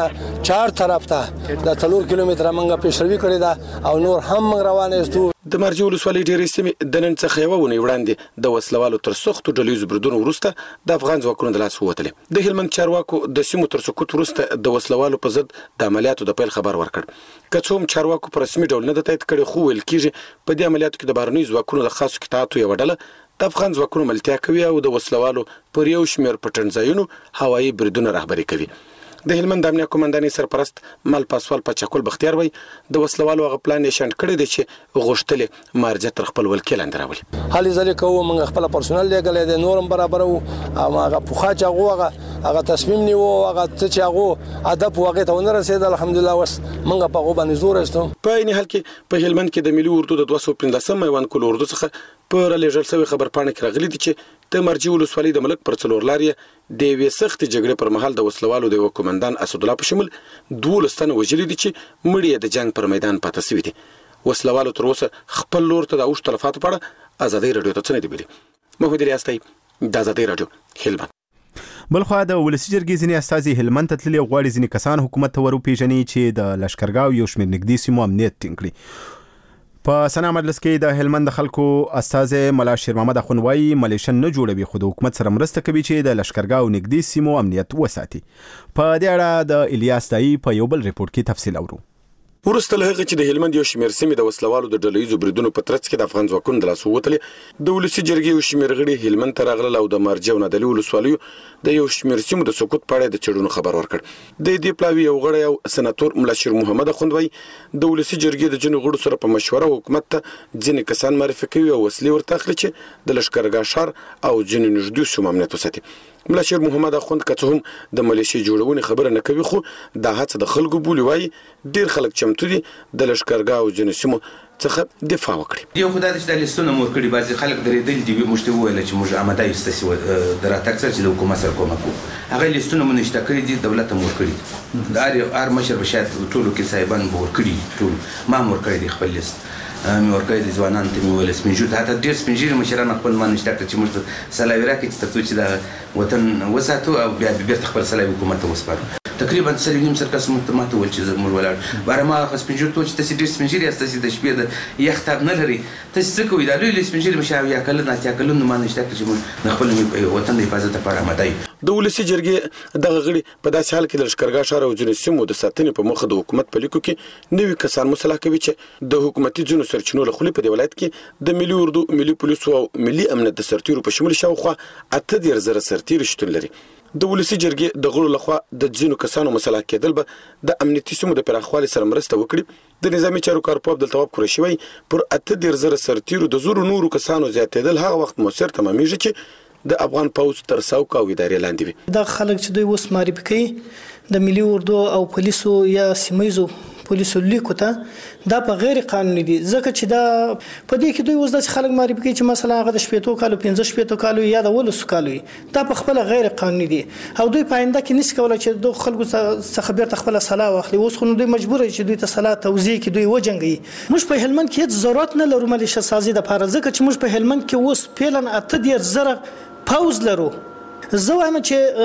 چار طرف ته د 3 کیلومتره منګه پیشروي کړې ده او نور هم منګ روانه یو. د مرجې ولسوالۍ ډېرې سیمې د نن څخه یوه اونۍ وړاندې د وسلوالو تر سختو ډلهییزو بریدونو وروسته د افغان ځواکونو د لاس ووتلې. د هلمند چارواکو د سیمو تر سقوط وروسته د وسلوالو په ضد د عملیاتو د پیل خبر ورکړ. که څه هم چارواکو په رسمي ډول نه ده تایید کړی، خو ویل کېږي په دې عملیاتو کې د بهرنیو ځواکونو د خاصو قطعاتو یوه ډله د افغان ځواکونو ملتیا کوي او د وسلوالو پر یو شمېر پټنځایونو هوایي بریدونه رهبري کوي. د هلمند امنیه قومندانۍ سرپرست مل پاسوال پچاکول بختیار وایي د وسلوالو هغه پلان یې شنډ کړی دی چې غوښتلې مارجه تر خپل ولکې لاندې راولي. هلې ځلې کوو موږ خپل پرسونل لېږلی دی، نور هم برابر وو او هغه پخوا چې هغه تصمیم نیو هغه څه چې هغه هدف و هغې ته ونه رسېدل. الحمدلله اوس موږ په هغو باندې زور ایستو. په عین حال کې په هلمند کې د ملي اردو د 215 میوان کول اردو څخه په رالیږل شوې خبرپاڼه کې راغلي دي چې د مرجې ولسوالۍ د ملک پر 4 لارې د یوې سختې جګړې پر مهال د وسلوالو د یوه قومندان اسدالله په شمول 12 تنه وژلي دي چې مړي یې د جنګ پر میدان پاته سوي دي. وسلوالو تر اوسه خپل لور ته د اوښ تلفاتو په اړه ازادۍ راډیو ته څه نه دي ویلي. محمد ریاستۍ، د ازادۍ راډیو، هلمند. بلخوا د ولسی جرګې ځینې استازي هلمند ته تللي غواړي ځینې کسان حکومت ته وروپېژني چې د لشکرګاه یو شمېر نږدې سیمو امنیت ټینګ کړي. په سنا مجلس کې د هلمند خلکو استازي ملا شیر محمد اخوندوایی ملیشن نه جوړوي خو د حکومت سره مرسته کوي چې د لشکرګاه او نږدې سیمو امنیت وساتي. په دې اړه د الیاس دایی په یو بل ریپورت کې تفصیل اورو. وروسته له هغه چې د هلمند یو شمېر سیمې د وسلوالو د ډلهییزو بریدونو په ترڅ کې د افغان ځواکونو د لاس ووتلې، د ولسي جرګې یو شمېر غړي هلمند ته راغلل او د مرجې او نادعلي ولسوالیو د یو شمېر سیمو د سقوط په اړه د څېړنو خبر ورکړ. د دې پلاوي یو غړی او سناتور ملا شیر محمد اخوندوایی د ولسي جرګې د ځینو غړو سره په مشوره حکومت ته ځینې کسان معرفي کوي او وسلې ورته اخلي چې د لشکرګاه ښار او ځینو نږدې سیمو امنیت وساتي. ملا شیر محمد اخوند که څه هم د ملیشې جوړونې خبره نه کوي، خو دا هڅه د خلکو بولي. وایي ډېر خلک چمتو دي د لشکرګاه او ځینو سیمو څخه دفاع وکړي. یو خدای دې د لیستونه مور کړي، بعضې خلک درېدل دي موږ ته وویل چې موږ آماده یو ستاسې د راتګ سره چې د حکومت سره کومک وکړو. هغه لیستونه مو نشته کړي دي، دولت مور کړي دي. د هر مشر به شاید ټولو کې صاحبان به ورکړي، ټول ما مور کړی دی خپل لیست مې ورکړی دی ځوانانو ته مې وویل سپین ږیرو ته، حتی ډېر سپین ږیري مشران خپل ما نشته کړه چې موږ ته سلاوي راکړي چې تر څو چې دا وطن وساتو او بیا بېرته خپل سلاوي حکومت ته وسپارو. تقریبا 3.5 کس ما ته وویل چې موږ ولاړ باره ما هغه سپین ږیرو ته وویل چې تاسې ډېر سپین ږیري یاست، تاسې د شپې د یخ تاب نه لرئ، تاسې څه کوئ؟ دا لوی لوی سپین ږیري مشر اویا کلن اتیا کلن ما نشته کړه چې موږ د خپل وطن د حفاظت لپاره آماده یو. د ولسي جرګې دغه غړي په داسې حال کې د لشکرګاه ښار او ځینو سیمو د ساتنې په موخه د حکومت په لیکو کې نوي کسان مصلح کوي چې د حکومتي ځینو سرچینو له خولې په دې ولایت کې د ملي اردو، ملي پولیسو او ملي امنیت د سرتیرو په شمول شاوخوا 18,000 سرتیر شتون لري. د ولسي جرګې د غړو لخوا د ځینو کسانو مصلح کېدل به د امنیتي سیمو د پراخوالي سره مرسته وکړي. د نظامي چارو کارپوه عبدالتواب قریشي وایي پر 18,000 سرتیرو د زرو نورو کسانو زیاتېدل هغه وخت مؤثر تمامیږي چې د افغان پوځ تر څوک او ادارې لاندې وي. دا خلک چې دوی اوس معرفي کوي د ملي اردو او پولیسو یا سیمایزو پولیسو لیکو ته دا په غیر قانوني دي، ځکه چې دا په دې کې دوی اوس داسې خلک معرفي کوي چې مثلا هغه د 15 کالو 15 کالو یا د 19 کالو دا په خپل غیر قانوني دي او دوی په آینده کې نشي کولای چې دوی خلکو څخه بیرته خپل سلا واخلي. اوس خو دوی مجبور دي چې دوی ته سلا توزیع کې دوی وجنګي. موږ په هلمند کې هیڅ ضرورت نه لرو ملیشه سازي د لپاره، ځکه چې موږ په هلمند کې اوس فعلا 18,000 پوز لرو. زه وایم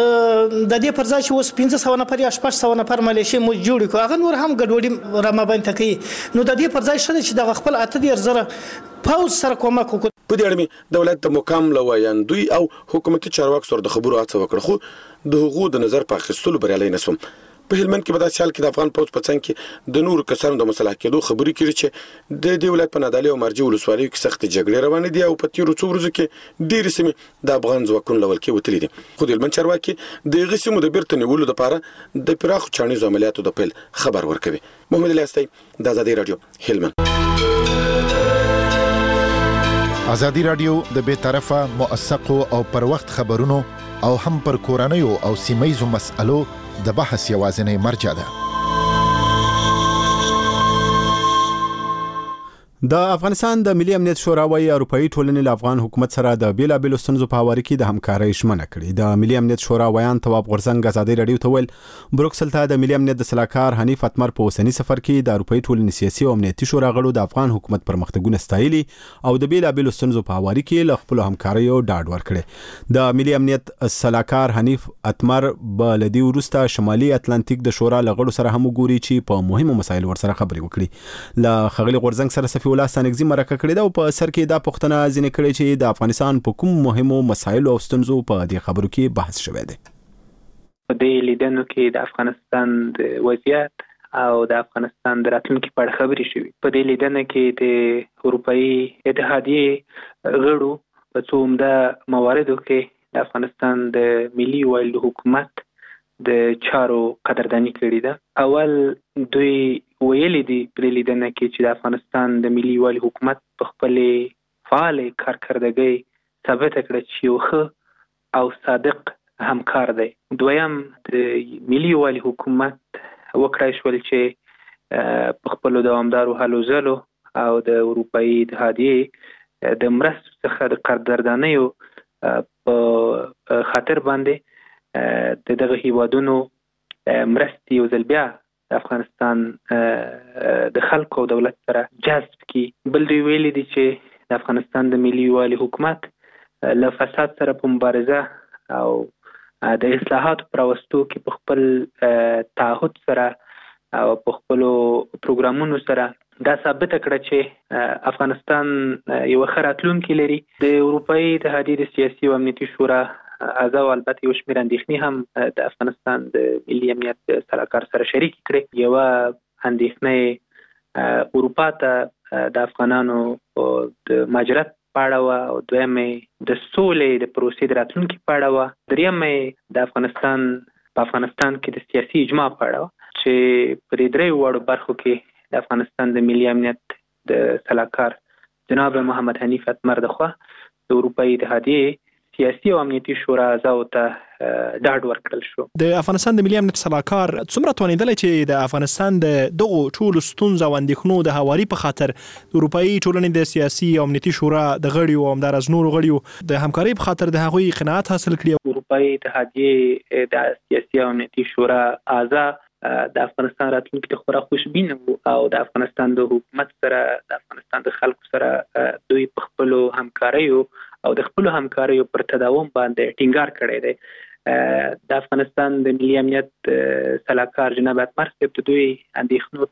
چې د دې پر ځای چې اوس 1500 نفر یا 600 نفر ملیشې مو جوړ کړو، هغه نور هم ګډوډي را مابین کوي، نو د دې پر ځای شته چې د خپل 18,000 پوز سره کومک وکړو. په دې اړه مې دولت د مقام لویاندوی او حکومتي چارواکو سره د خبرو هڅه وکړه، خو د هغو د نظر په اخیستلو بریالی نه شوم. په هلمند کې په داسې حال کې د افغان پوځ په څنګ کې د نورو کسانو د مصلح کېدو خبرې کړي چې د دې ولایت په نادعلي او مرجې ولسوالیو کې سختې جګړې روانې دي او په تېرو څو ورځو کې ډېرې سیمې د افغان ځواکونو له ولکې وتلي دي. خو د هلمند چارواکي د هغې سیمو د بیرته نیولو لپاره د پراخو چاڼیزو عملیاتو د پیل خبر ورکوي. محمد الیاس دی، د ازادي راډیو، هلمند. ازادي راډیو د بې طرفه، موثقو او پر وخت خبرونو او هم پر کورنیو او سیمایزو مسألو د بحث یوازینی مرجع ده. د افغانستان د ملي امنیت شورا وايي اروپאי ټولنې له افغان حکومت سره د بیلابېلو ستونزو په هواري کې د همکارۍ ژمنه کړې. د ملي امنیت شورا ویان تواب غورځنګ ازادي رادیو ته ویل بروکسل ته د ملي امنیت د سلاکار حنیف اتمر په اوسنی سفر کې د اروپאי ټولنې سیاسي او امنیتي شورا غړو د افغان حکومت پرمختګونه ستایلي او د بیلابېلو ستونزو په هواري کې له خپل همکاریو ډاډ ورکړي. د ملي امنیت سلاکار حنیف اتمر به لدی ورسته شمالي اتلانتیک د شورا لغړو سره هم ګوري چې په مهمو مسایلو ورسره خبرې وکړي. له خغلی غورځنګ سره صفي الله سانګزي مرکه کړې ده او په سر کې دا پوښتنه ځینې کړې چې د افغانستان په کوم مهمو مسایلو او ستونزو په دې خبرو کې بحث شوی دی. په دې لیدنو کې د افغانستان د وضعیت او د افغانستان د راتلونکي په اړه خبرې شوې. په دې لیدنه کې د اروپאי اتحادیې غړو په څو عمده مواردو کې د افغانستان د ملي والي حکومت د چارو قدردانی کړې ده. اول دوی ویلي دي په لیدنه کې چې د افغانستان د ملي والي حکومت په خپل فعال کارکردګۍ ثابت کړه چې یو ښه او صادق همکار دی. دویم د ملي والي حکومت وکړای شول چې په خپل دوامدارو هلو ځلو او د اروپאי اتحادیې د مرستو څخه د قدردانیو په خاطر باندې دغه هیوادونو مرستې یو ځل بیا د افغانستان د خلکو او دولت سره جذب کی. بل دی ویلي دي چې د افغانستان د ملي والي حکومت له فساد سره په مبارزه او د اصلاحاتو پر وستو کې په خپل تعهد سره او په خپل پروګرامونو سره دا ثابت کړه چې افغانستان یو ښه راتلونکی لري. د اروپאי اتحادیې د سیاسي او امنیتي شورا اعضا او البته یو شمېر اندېښنې هم د افغانستان د ملي امنیت سلاکار سره شریک کړي. یو اندېښنه اروپا ته د افغانانو د مهاجرت په اړه او دویمه د سولې د پروسې د راتلونکي په اړه، دریمه د افغانستان کې د سیاسي اجماع په اړه چې په دې درې وړو برخو کې د افغانستان د ملي امنیت د سلاکار جناب محمد حنیف اتمر دغه د اروپאי اتحادیې سیاسي او امنیتي شورا اعضاو ته ډاډ ورکړل شو. د افغانستان د ملي امنیت سلاکار څومره توانیدل چې د افغانستان د دغو ټولو ستونزو او اندېښنو د هواري په خاطر د اروپאי ټولنې د سیاسي او امنیتي شورا د غړیو او همدارس نورو غړیو د همکارۍ په خاطر د هغوی قناعت حاصل کړي. اروپאי اتحادیې د سیاسي او امنیتي شورا اعضا د افغانستان راتلونکي ته خورا خوشبین او د افغانستان د حکومت سره د افغانستان د خلکو سره دوی په خپل همکاریو او د خپل همکاریو پر تداوم باندې ټینګار کړی دی. د افغانستان د ملي امنیت سلاکار جناب اتمر صاحب ته دوی اندېښنو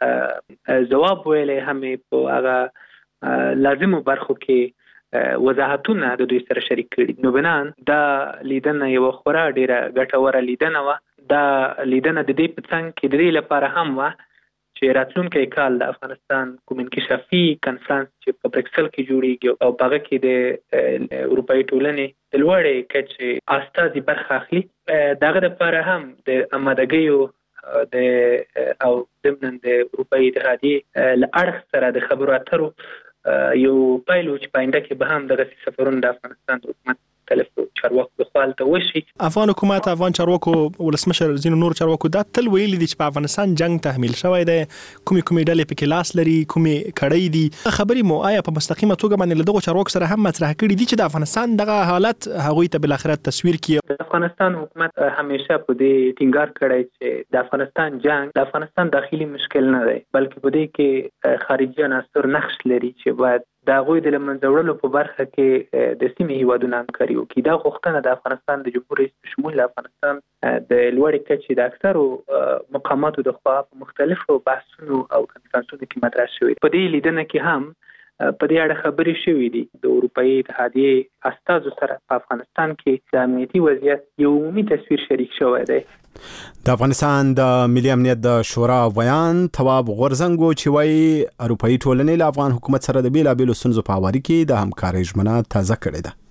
ته ځواب ویلی هم په هغه لازمو برخو کې وضاحتونه د دوی سره شریک کړي. نو بنان دا لیدنه یو خورا ډیره ګټوره لیدنه وه. دا لیدنه د دې په څنګ کې د دې لپاره هم وه چې راتلونکی کال د افغانستان کوم انکشافي کنفرانس چې په بریکسل کې جوړیږي او په هغه کې د اروپאי ټولنې د لوړې کچې استازي برخه اخلي، دغه لپاره هم د آمادګیو د او ضمن د اروپאי اتحادیې له اړخ سره د خبرو اترو یو پایلو چې پاینده کې به هم دغه سفرونه د افغانستان د حکومت مختلفو چارواکو د خپل ته وشي. افغان حکومت، افغان چارواکو، ولسمشر ځینو نور چارواکو دا تل ویلي دي چې په افغانستان جنگ تحمیل شوی دی، کومې ډلې پکې لاس لري، کومې کړۍ دي. خبرې مو آیا په مستقیمه توګه باندې له دغو چارواکو سره هم مطرح کړي دي چې د افغانستان دغه حالت هغوی ته بالاخره تصویر کړي؟ د افغانستان حکومت همیشه په دې ټینګار کړی چې د افغانستان جنگ د افغانستان داخلي مشکل نه دی، بلکې په دې کې خارجي عناصر نقش لري چې باید د هغوی د له منځه وړلو په برخه کې د سیمې هیوادونه همکاري وکړي. دا غوښتنه د افغانستان د جمهور رئیس په شمول د افغانستان د لوړې کچې د اکثرو مقاماتو د خوا په مختلفو بحثونو او کنفرانسونو کې مطرح شوې. په دې لیدنه کې هم په دې اړه خبرې شوې دي. د اروپאי اتحادیې استازو سره په افغانستان کې د امنیتي وضعیت یو عمومي تصویر شریک شوی دی. د افغانستان د ملي امنیت د شورا ویان تواب غورځنګ چې وايي اروپאי ټولنې له افغان حکومت سره د بیلابېلو ستونزو په هواري کې د همکارۍ ژمنه تازه کړې ده.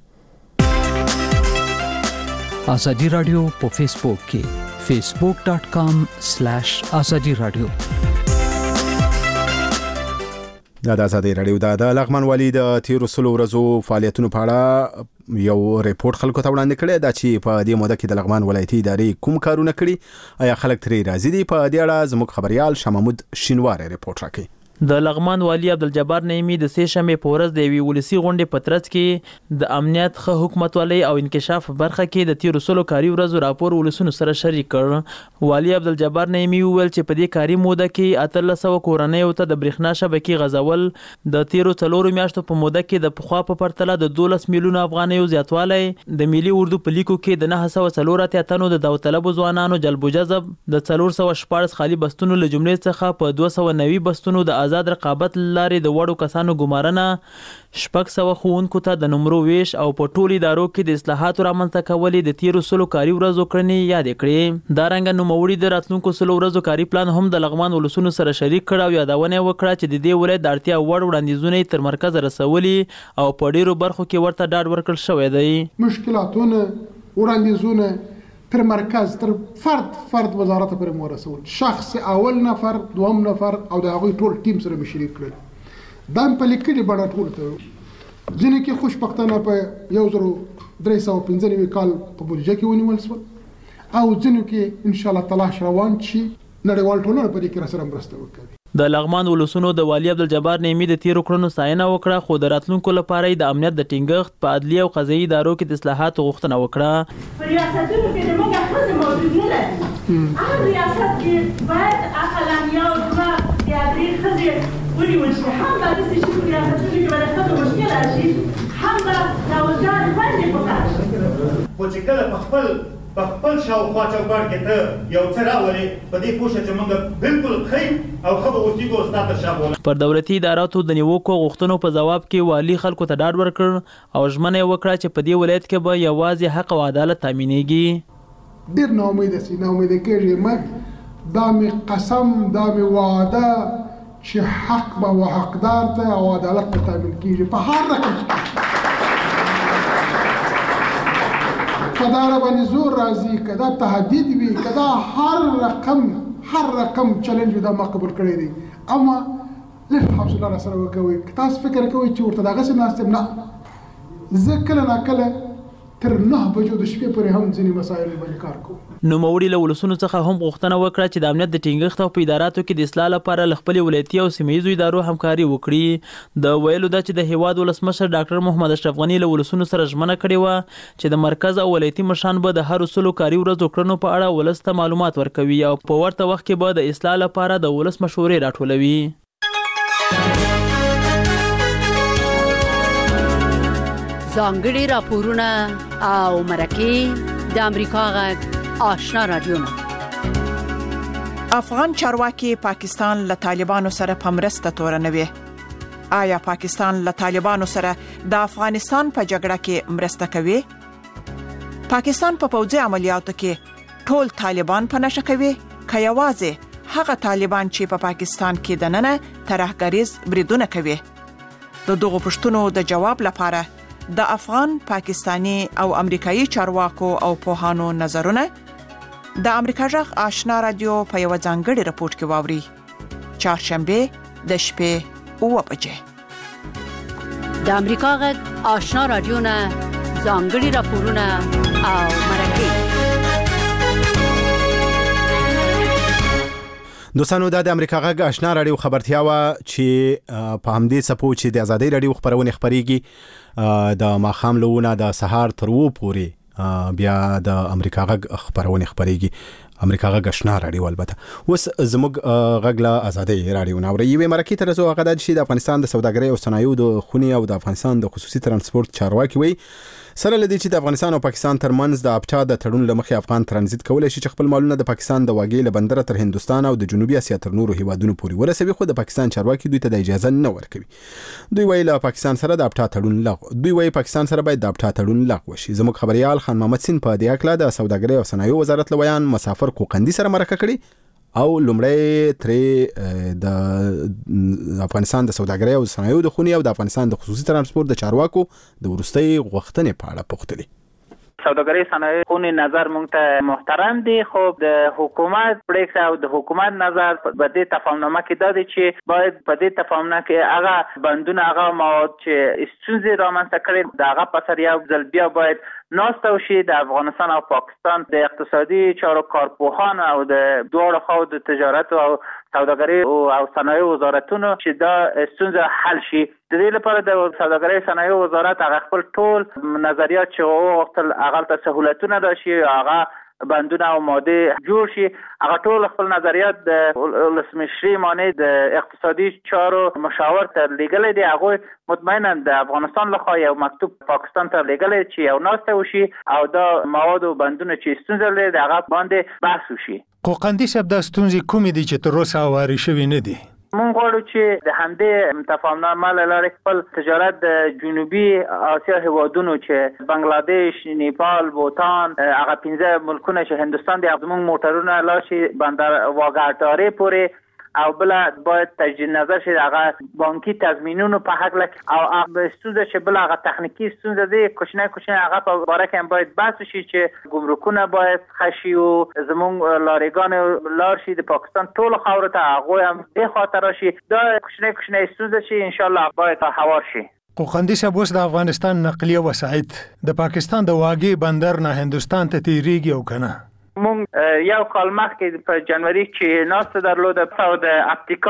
ازادي رادیو په فیسبوک کې facebook.com/ازادي رادیو. د ازادي رادیو د لغمان والي د 13 ورځو فعالیتونو په اړه یو ریپورت خلکو ته وړاندې کړی دا چې په دې موده کې د لغمان ولایتي ادارې کوم کارونه کړي، آیا خلک ترې راضي دي؟ په دې اړه زموږ خبريال شاه محمود شینواری ریپورت راکړي. د لغمان والی عبدالجبار نعیمی د سه شنبه په ورځ د یوې ولسی غونډې په ترڅ کې د امنیت ښه حکومتولۍ او انکشاف برخه کې د تیرو سلو کاري ورځو راپور ولسونو سره شریک کړ. والی عبدالجبار نعیمی وویل چې په دې کاري موده کې 1300 کورنیو ته د برېښنا شبکې غځول د تیرو 4 میاشتو په موده کې د پخوا په پرتله د 12 میلیونه افغانیو زیاتوالی، د ملي اردو په لیکو کې د 904 تنو د داوطلبو ځوانانو جلب و جذب، د 414 خالي بستونو له جملې څخه په 290 بستونو د آزاد رقابت لارې د وړو کسانو ګمارنه، 600 ښوونکو ته د نمرو ویش او په ټولو ادارو کې د اصلاحاتو رامنځته کولې د تیرو سلو کاري ورځو کړنې یادې کړې. دارنګه نوموړي د راتلونکو سلو ورځو کاري پلان هم د لغمان ولسونو سره شریک کړ او یادونه وکړه چې د دې ولایت د اړتیا وړ وړاندیزونه تر مرکز رسولي او په ډیرو برخو کې ورته ډاډ ورکړل شوی دی. مشکلاتونه وړاندیزونه تر مرکز تر فرد وزارت پر مورسول، شخص اول نفر دوم نفر او د هغوی ټول ټیم سره مشرک کړل. دا په لیکلي بڼه ټول ته ځینې کې خوشبختانه په 1395 کال په بودیجه کې ونیول شول او ځینې کې ان شاء الله تلاش روان شي نړیوال ټولنه په دې کې سره مرسته وکړي. د لغمان ولسونو د والی عبدالجبار نعیمی د تیرو کړنو ستاینه وکړه، خو د راتلونکو لپاره د امنیت د ټینګښت په عدلي او قضایي ادارو کې د اصلاحاتو غوښتنه وکړه. په ریاستونو کې زموږ ښځې موجود نه لري. هر ریاست کې باید اقلا یو دوه یا درې ښځې ونیول شي. هم به داسې شي په ریاستونو کې به د ښځو مشکل راشي، هم به د وزارت باندې پکار شي. خو چې کله په خپل شاوخوا چوکاټ کې ته یو څه راولې په دې پوه شه چې موږ بالکل ښه او ښه به اوسېږو ستا تر شا به پر دولتي اداراتو د نیوکو غوښتنو په ځواب کې والي خلکو ته ډاډ ورکړ او ژمنه یې وکړه چې په دې ولایت کې به یوازې حق او عدالت تامینېږي. ډېر ناامیده سي ناامیده کېږي مګ دا مې قسم دا مې وعده چې حق به و حقدار ته او عدالت به تامین کېږي په هر رقم کدا را باندې زور راځي، کدا تهدید وي، کدا هر رقم چیلنج وي دا ما قبول کړی دی. اما لږ حوصله را سره وکوئ. که تاسو فکر کوئ چې ورته دغسې ناست یم، نه، زه کله ناکله تر 9 بجو د شپې پورې هم ځینې مسایل باندې کار کوم. نوموړي له ولسونو څخه هم غوښتنه وکړه چې د امنیت د ټینګښت او په اداراتو کې د اصلاح لپاره له خپلې ولایتي او سیمه ییزو ادارو همکاري وکړي. د ویلو ده چې د هیواد ولسمشر ډاکټر محمد اشرف غني له ولسونو سره ژمنه کړې وه چې د مرکز او ولایتي مشران به د هرو سلو کاري ورځو کړنو په اړه ولس ته معلومات ورکوي او په ورته وخت کې به د اصلاح لپاره د ولس مشورې راټولوي. ځانګړي راپورونه او مرکې د امریکا غږ آشنا رادیو. افغان چارواکي پاکستان له طالبانو سره په مرسته تورنوي. آیا پاکستان له طالبانو سره د افغانستان په جګړه کې مرسته کوي؟ پاکستان په پوځي عملیاتو کې ټول طالبان په نشه کوي که یوازې هغه طالبان چې په پاکستان کې دننه ترهګریز بریدونه کوي؟ د دغو پوښتنو د جواب لپاره د افغان، پاکستانی او امریکایي چارواکو او پوهانو نظرونه د امریکا غږ آشنا رادیو په یو ځانګړي راپور کې واوري. چهارشنبه د شپې 9 بجې د امریکا غږ آشنا رادیو نه ځانګړي راپورونه او مرکې. دوستانو د امریکا غږ آشنا رادیو خبرتیا وا چې په همدې سپو چې د ازادي رادیو خبرونه خبريږي د ماخام لونه د سهار تر و پورې بیا د امریکا غږ خبرونه خبريږي. امریکا غږ آشنا رادیو البته اوس زموږ غږ له ازادي رادیو نو یوې مرکې تر زو غدا چې د افغانستان د سوداګرۍ او صنایعو د خونی او د افغانستان د خصوصي ترانسپورت چارواکي وي سره لدی چې د افغانستان او پاکستان ترمنځ د ابچا د تړون لمخې افغان ترانزیت کولای شي چې خپل مالونه د پاکستان د واګې له بندر تر هندستان او د جنوبي اسیا تر نورو هیوادونو پورې ورسوي، خو د پاکستان چارواکي دوی ته د اجازه نه ورکوي. دوی ویل پاکستان سره د ابچا تړون لغوه، دوی وایي پاکستان سره باید د ابچا تړون لغوه شي. زموږ خبريال خان محمد سین په دې اړه د سوداګرۍ او صنایعو وزارت لویان مسافر کوقندي سره مرکه کړي او لومړی ترې د افغانستان د سوداګرۍ او صنایعو د خونی او د افغانستان د خصوصي ترانسپورت د چارواکو د ورستۍ غوښتنې په اړه پوښتنه. سوداګرۍ صنایع خونی نظر مونږ ته محترم دي، خو د حکومت پریکړه او د حکومت نظر په دې تفاهمنامه کې دا دی چې باید په دې تفاهمنامه کې هغه بندونه هغه مواد چې استونزې رامنځته کړي د هغه په سر یو ځل بیا باید ناسته وشي. د افغانستان او پاکستان د اقتصادي چارو کارپوهان او د دواړو خواو د تجارت او سوداګرۍ او صنایع وزارتونو چې دا ستونزه حل شي. د دې لپاره د سوداګرۍ صنایع وزارت هغه خپل ټول نظریات چې وختل هغه ته سہولتونه راشي، هغه بندونه او ماده جوړ شي، هغه ټول خپل نظریات د ولسمشری معنی د اقتصادي چارو مشاور ته لیږلي دي. هغه مطمئنا د افغانستان لخوا یو مکتوب پاکستان ته لیږلی چې یو ناسته وشي او دا مواد او بندونه چې ستونزه لري هغه باندې بحث وشي. قوقندي صاحب دا ستونزې کومې دي چې تر اوسه هوارې شوې نه دي؟ مونږ غواړو چې د همدې تفاهمنامه له لارې خپل تجارت د جنوبي اسیا هیوادونو چې بنگلاديش، نیپال، بوتان، هغه 15 ملکونه چې هندستان دی، زموږ موټرونه لاشي بندر واګه‌داري پورې او بل باید تجدید نظر شي هغه بانکي تضمینونو په حق او ستونزه چې بل هغه تخنیکی ستونزه دي کوچنی هغه په باره کې هم باید بحث شي چې ګمرکونه باید خشي او زموږ لاریګان لار شي د پاکستان ټول خاور ته هغه هم به خاطر شي. دا کوچنی ستونزه شي ان شاء الله باید هوار شي. قوقندي صاحب اوس د افغانستان نقلیه وسایط د پاکستان د واګي بندر نه هندستان ته تیریږي او کنه مونږ یو کال مخکې په جنوري چې ناسته درلوده په د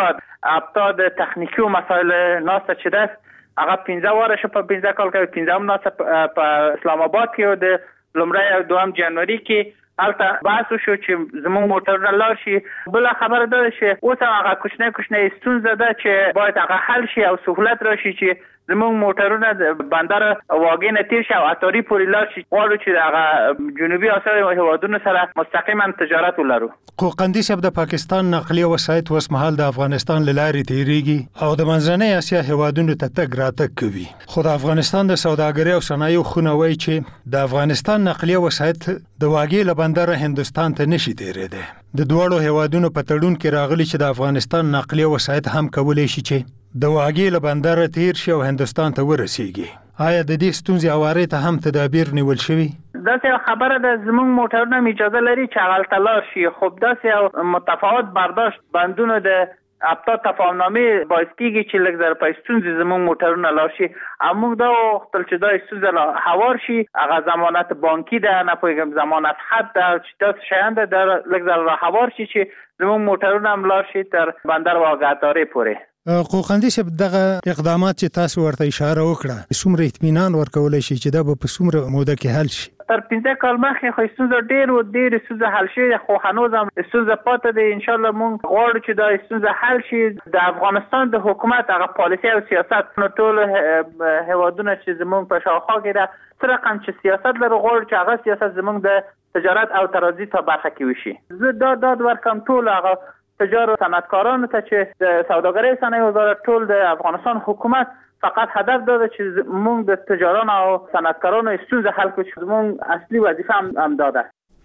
ابتاد تخنیکی مسایل ناسته چې ده هغه 15 واره شو په 15 کال کې 15 ناسته په اسلام آباد کې د لومړی او دوم جنوري کې البته بحث شو چې زموږ موټرونه لار شي. بل خبره ده چې اوس هغه کوچنی ستونزه ده چې باید هغه حل شي او سہولت راشي چې زموږ موټرونه د بندر واګې نه تیر شي او اتاري پورې لار شي. غواړو چې هغه جنوبي اسیا هیوادونو سره مستقیما تجارت ولرو. قوقندي صاحب د پاکستان نقلیه وسایط اوس مهال د افغانستان له لارې تیریږي او د منځنۍ اسیا هیوادونو ته تګ راتګ کوي. خو د افغانستان د سوداګرۍ او صنایعو خونه وایي چې د افغانستان نقلیه وسایط د واګې له بندر هندستان ته نشي تیریدی. د دوړو هیوادونو په تړون کې راغلي چې د افغانستان نقلیه وسایط هم کولای شي چې د واګې له بندر تیر شي او هندستان ته ورسیږي. آیا د دې ستونزې هوارې ته هم تدابیر نیول شوي؟ داسې خبره ده زموږ موټرونه اجازه لري چې هغلته لاړ شي، خو داسې متفاوت برداشت بندونه د ابتدا تفاهمنامې باعث کیږي چې لږ در په ستونزې زموږ موټرونه لاړ شي. موږ دا وختل چې دا ستونزه هوار شي هغه ضمانت بانکي ده نه پوهېږم ضمانت خط ده چې داسې شیان ده لږ در هوار شي چې زموږ موټرونه هم لاړ شي تر بندر واګه‌داري پورې. قوقندي صاحب دغه اقدامات چې تاسو ورته اشاره وکړه څومره اطمینان ورکولای شي چې دا به په څومره موده کې حل شي؟ تر 15 کال مخکې خو ستونزه ډېر ستونزه حل شي، خو هنوز هم ستونزه پاتې ده. ان شاء الله مونږ غواړو چې دا ستونزه حل شي. د افغانستان د حکومت هغه پالیسي او سیاست نو ټول هیوادونه چې زموږ په شاوخوا کې ده څه رقم چې سیاست لري غواړو چې هغه سیاست زموږ د تجارت او ترانزیت په برخه کې وشي. زه دا ورکم ټول هغه تجار و صنعتکارانو ته چې د سوداګرۍ صنایع وزارت ټول د افغانستان حکومت فقط هدف داده چې موږ د تجاران او صنعتکارانو ستونزه حل کړو چې موږ اصلي وظیفه هم داده.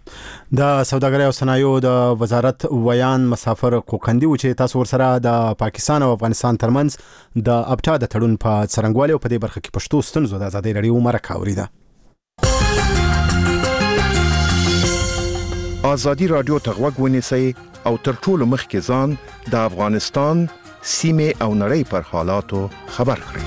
د سوداګرۍ او صنایعو د وزارت ویان مسافر قوقندي و چې تاسو ورسره د پاکستان او افغانستان ترمنځ د ابتدا د تړون په څرنګوالي او په دې برخه کې پښتو ستونزو د ازادي رادیو مرکه اوریده. ازادي رادیو ته غوږ ونیسئ او تر ټولو مخکې ځان د افغانستان سیمه او نړۍ پر حالاتو خبر کړئ.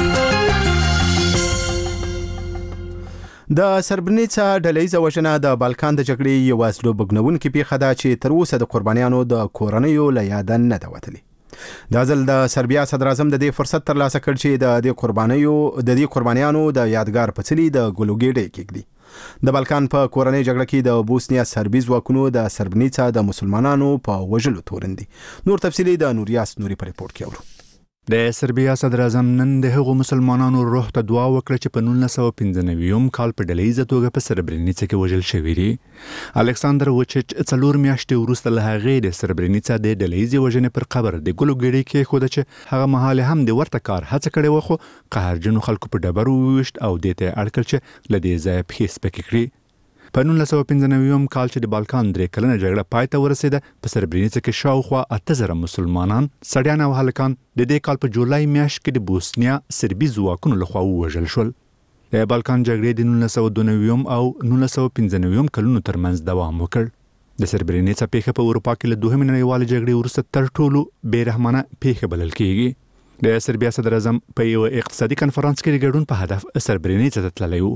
د سربرینیڅا ډلهیزه وژنه د بالکان د جګړې یو اصلو بګنونکې پیښه ده چې تر اوسه د قربانیانو د کورنیو له یاده نه ده وتلې. د ځل د سربیا صدر اعظم د دې فرصت ترلاسه کړ چې د دې قربانیانو د یادګار په څلي د ګلوګېډې کېږدي. د بالکان په کورنۍ جګړه کې د بوسنیا سربي ځواکونو د سربرینیڅا د مسلمانانو په وژلو تورن دي. نور تفصیلی د نوریاس نوري په ریپورت کې اورو. د سربیا صدر اعظم نن د هغو مسلمانانو روح ته دعا وکړه چې په 1995 کال په ډلهیزه توګه په سربرینیڅا کې وژل شوي دي. الکساندر وچیچ 4 میاشتې وروسته له هغې د سربرینیڅا د ډلهیزې وژنې پر قبر د ګلوګېډې کېښوده چې هغه مهال هم د ورته کار هڅه کړې وه، خو قهرجنو خلکو په ډبرو وویشت او دې ته اړ کړ چې له دې ځایه پښې سپکې کړي. په 1995 کال چې د بالکان 3 کلنه جګړه پای ته ورسېده، په سربرینیڅا کې شاوخوا 8000 مسلمانان، سړیان او هلکان د دې کال په جولای میاشت کې د بوسنیا سربي ځواکونو لخوا ووژل شول. د بالکان جګړې د 1992 او 1995 کلونو ترمنځ دوام وکړ. د سربرینیڅا پیښه په اروپا کې له دوهمې نړیوالې جګړې وروسته تر ټولو بېرحمانه پیښه بلل کېږي. د سربیا صدر اعظم په یو اقتصادي کنفرانس کې د ګډون په هدف سربرینیڅا ته تللی و.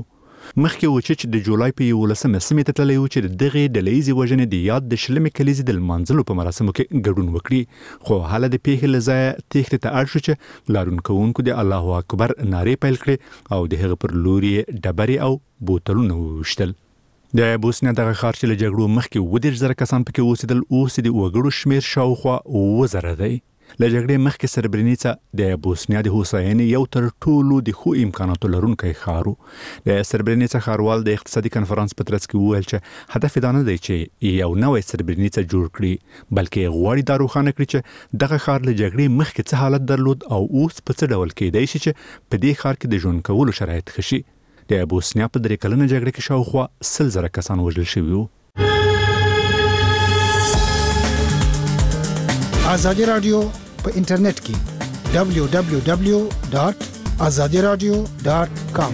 مخکې و چې د جولای په 11 سیمې ته تللی و چې دغه ډلهیزې وژنې د یاد د شلمې کلیزې د لمانځلو په مراسمو کې ګډون وکړي، خو حاله د پیښې له ځایه تېښتې ته اړ شو چې لارون کوونکو د الله اکبر نارې پیل کړې او د هغه پر لور یې ډبرې او بوتلونه وویشتل. د بوسنیا دغه ښار چې له جګړو مخکې 30,000 کسان پکې اوسېدل، اوس د وګړو شمېر شاوخوا 7,000 دی. له جګړې مخکې سربرینیڅا د بوسنیا د هوساینې یو تر ټولو د ښو امکاناتو لرونکی ښار و. د سربرینیڅا ښاروال د اقتصادي کنفرانس په ترڅ کې وویل چې هدف دا نه دی چې یو نوی سربرینیڅا جوړ کړي، بلکې غواړي دا روښانه کړي چې دغه ښار له جګړې مخکې څه حالت درلود او اوس په څه ډول کېدای شي چې په دې ښار کې د ژوند کولو شرایط ښه شي. د بوسنیا په 3 کلنه جګړه کې شاوخوا 100,000 کسان وژل شوي وو. ازادي رادیو په انټرنیټ کې www.azadiradio.com.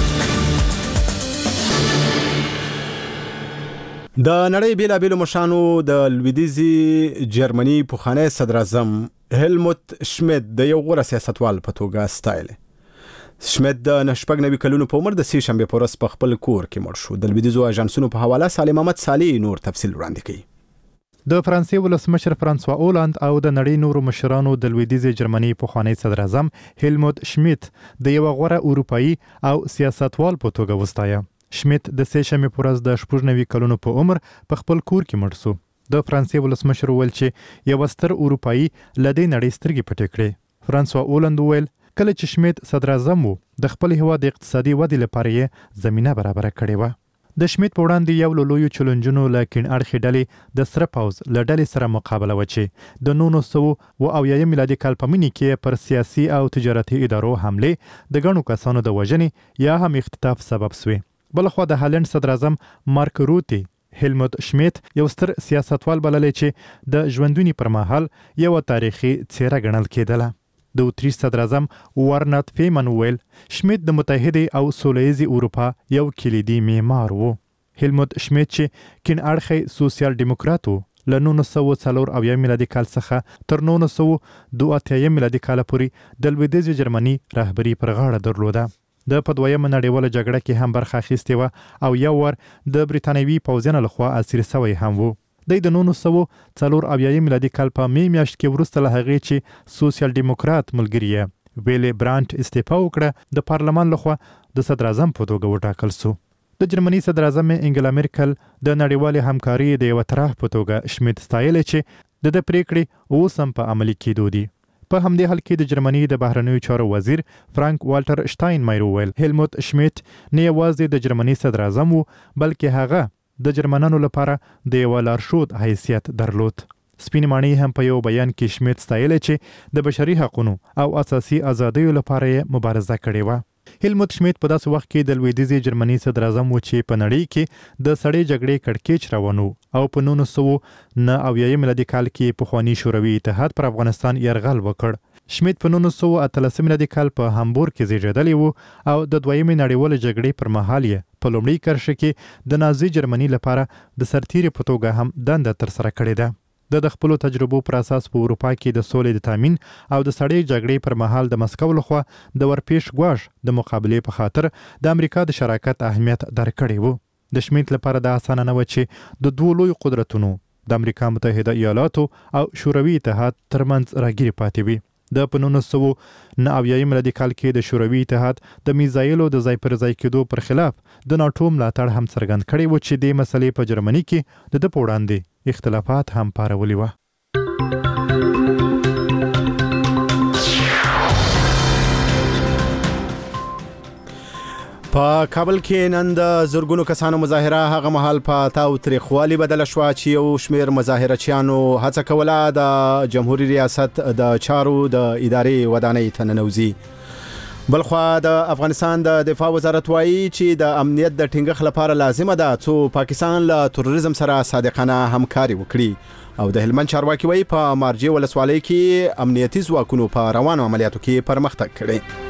د نړۍ بیلابېلو مشرانو د لویدیځي جرمني پخوانی صدر اعظم هیلموت شمیت د یو غوره سیاستوال په توګه ستایل. شمیت د 90 کلونو په عمر د سې شنبې په ورځ په خپل کور کې مړ شو. د لویدیځو اژانسونو په حواله سالم محمد صالح نور تفصیل وړاندې کوي. د فرانسې ولسمشر فرانسوا اولاند او د نړۍ نورو مشرانو د لویدیځې جرمني پخوانی صدر اعظم هیلموت شمیت د یو غوره اروپایي او سیاستوال په توګه وستایه. شمیت د سې شنبې په ورځ د 90 کلونو په عمر په خپل کور کې مړ شو. د فرانسې ولسمشر وویل چې یو ستر اروپایي لدې نړۍ سترګې پټې کړې. فرانسوا اولاند وویل کله چې شمیت صدر اعظم وو د خپل هیواد د اقتصادي ودې لپاره یې زمينه برابر کړې و. د شمیت په وړاندې یو لوی چیلنجونو لکه اړخې ډلې د سره پاوز لړډلې سره مقابله وچی د 1970 میلادي کال په منځ کې پر سیاسي او تجارتي ادارو حمله د غنو کسانو د وژنې یا هم اختطاف سبب شوه. بلخو د هالند صدر اعظم مارک روتی هیلموت شمیت یو ستر سیاستوال بللی چې د ژوندونی پر مهال یو تاریخي څیره ګڼل کېدله. د اتریش صدر اعظم وارنات فیمن ویل شمیت د متحده او سولهیزي اروپا یو کلیدي معمار وو. هیلموت شمیت چې کین اړخي سوسیال دیموکرات وو له 1940 میلادي کال څخه تر 1982 میلادي کال پورې د لویدیځ جرمني رهبری پر غاړه درلوده. د په دویمه نړیواله جګړه کې هم برخه اخیستې و او یو ور د بریتانوي پوځیانو لخوا اسیر شوی هم وو. د 1940 میلادي کال په میاشت کې ورسته له هغې چې سوسیال دیموکرات ملګری ویلی برانټ استعفا وکړه د پارلمان لخوا د صدر اعظم په توګه وټاکل شو. د جرمني صدر اعظم انګلا میرکل د نړیوالې همکاري د یو طرح په توګه شمیت ستایل چې د پریکړې اوس هم په عملي کېدو دي. په همدې حال کې د جرمني د بهرنیو چارو وزیر فرانک والټر شټاینمایر ویل هیلموت شمیت نه یوازې د جرمني صدر اعظم وو بلکې هغه د جرمنانو لپاره د یو لارښود حیثیت درلود. سپین ماڼۍ هم په یو بیان کې شمیت ستایل چې د بشري حقوقو او اساسي ازادیو لپاره مبارزه کړې و. هیلموت شمیت په داسې وخت کې د لویدیځ جرمني صدر اعظم و چې په نړۍ کې د سړې جګړې کړکېچ روانو او په 1990 میلادي کال کې پخوانی شوروي اتحاد پر افغانستان یرغل وکړ. شمیت په 1983 میلادي کال په هامبورګ کې زیږیدلی و او د دویمې نړیوالې جګړې پر مهال یې په لومړي کرښه کې د نازي جرمني لپاره د سرتیري په توګه هم دنده ترسره کړې ده. د خپل تجربو پر اساس په اروپا کې د سولې د تامین او د سړې جګړې پر مهال د مسکو لخوا د ورپېښ غواړ د مقابلې په خاطر د امریکا د شراکت اهمیت درکړی وو. د شمیت لپاره د اسانه نه و چې د دوه لوی قدرتونو د امریکا متحده ایالاتو او شوروي اتحاد ترمنځ راګیري پاتې وي. د 1990 میلادي کال کې د شوروي اتحاد د میزایلو د ځای پر ځای کېدو پر خلاف د ناټو ملاتړ هم څرګند کړی و چې د مسلې په جرمني کې د وړاندې اختلافات هم پارولي و. په کابل کې نن د زرګونو کسانو مظاهره هغه مهال په تاو تاریخوالي بدل شو چې یو شمیر مظاهرچیانو هڅه کوله د جمهوریت ریاست د چارو د ادارې ودانۍ ته ننوځي. بلخوا د افغانستان د دفاع وزارت وایي چې د امنیت د ټینګښت لپاره لازمه ده څو پاکستان له تروریزم سره صادقانه همکاري وکړي او د هلمند چارواکي وایي په مارجې ولسوالۍ کې امنیتي ځواکونو په روانو عملیاتو کې پرمختګ کړی.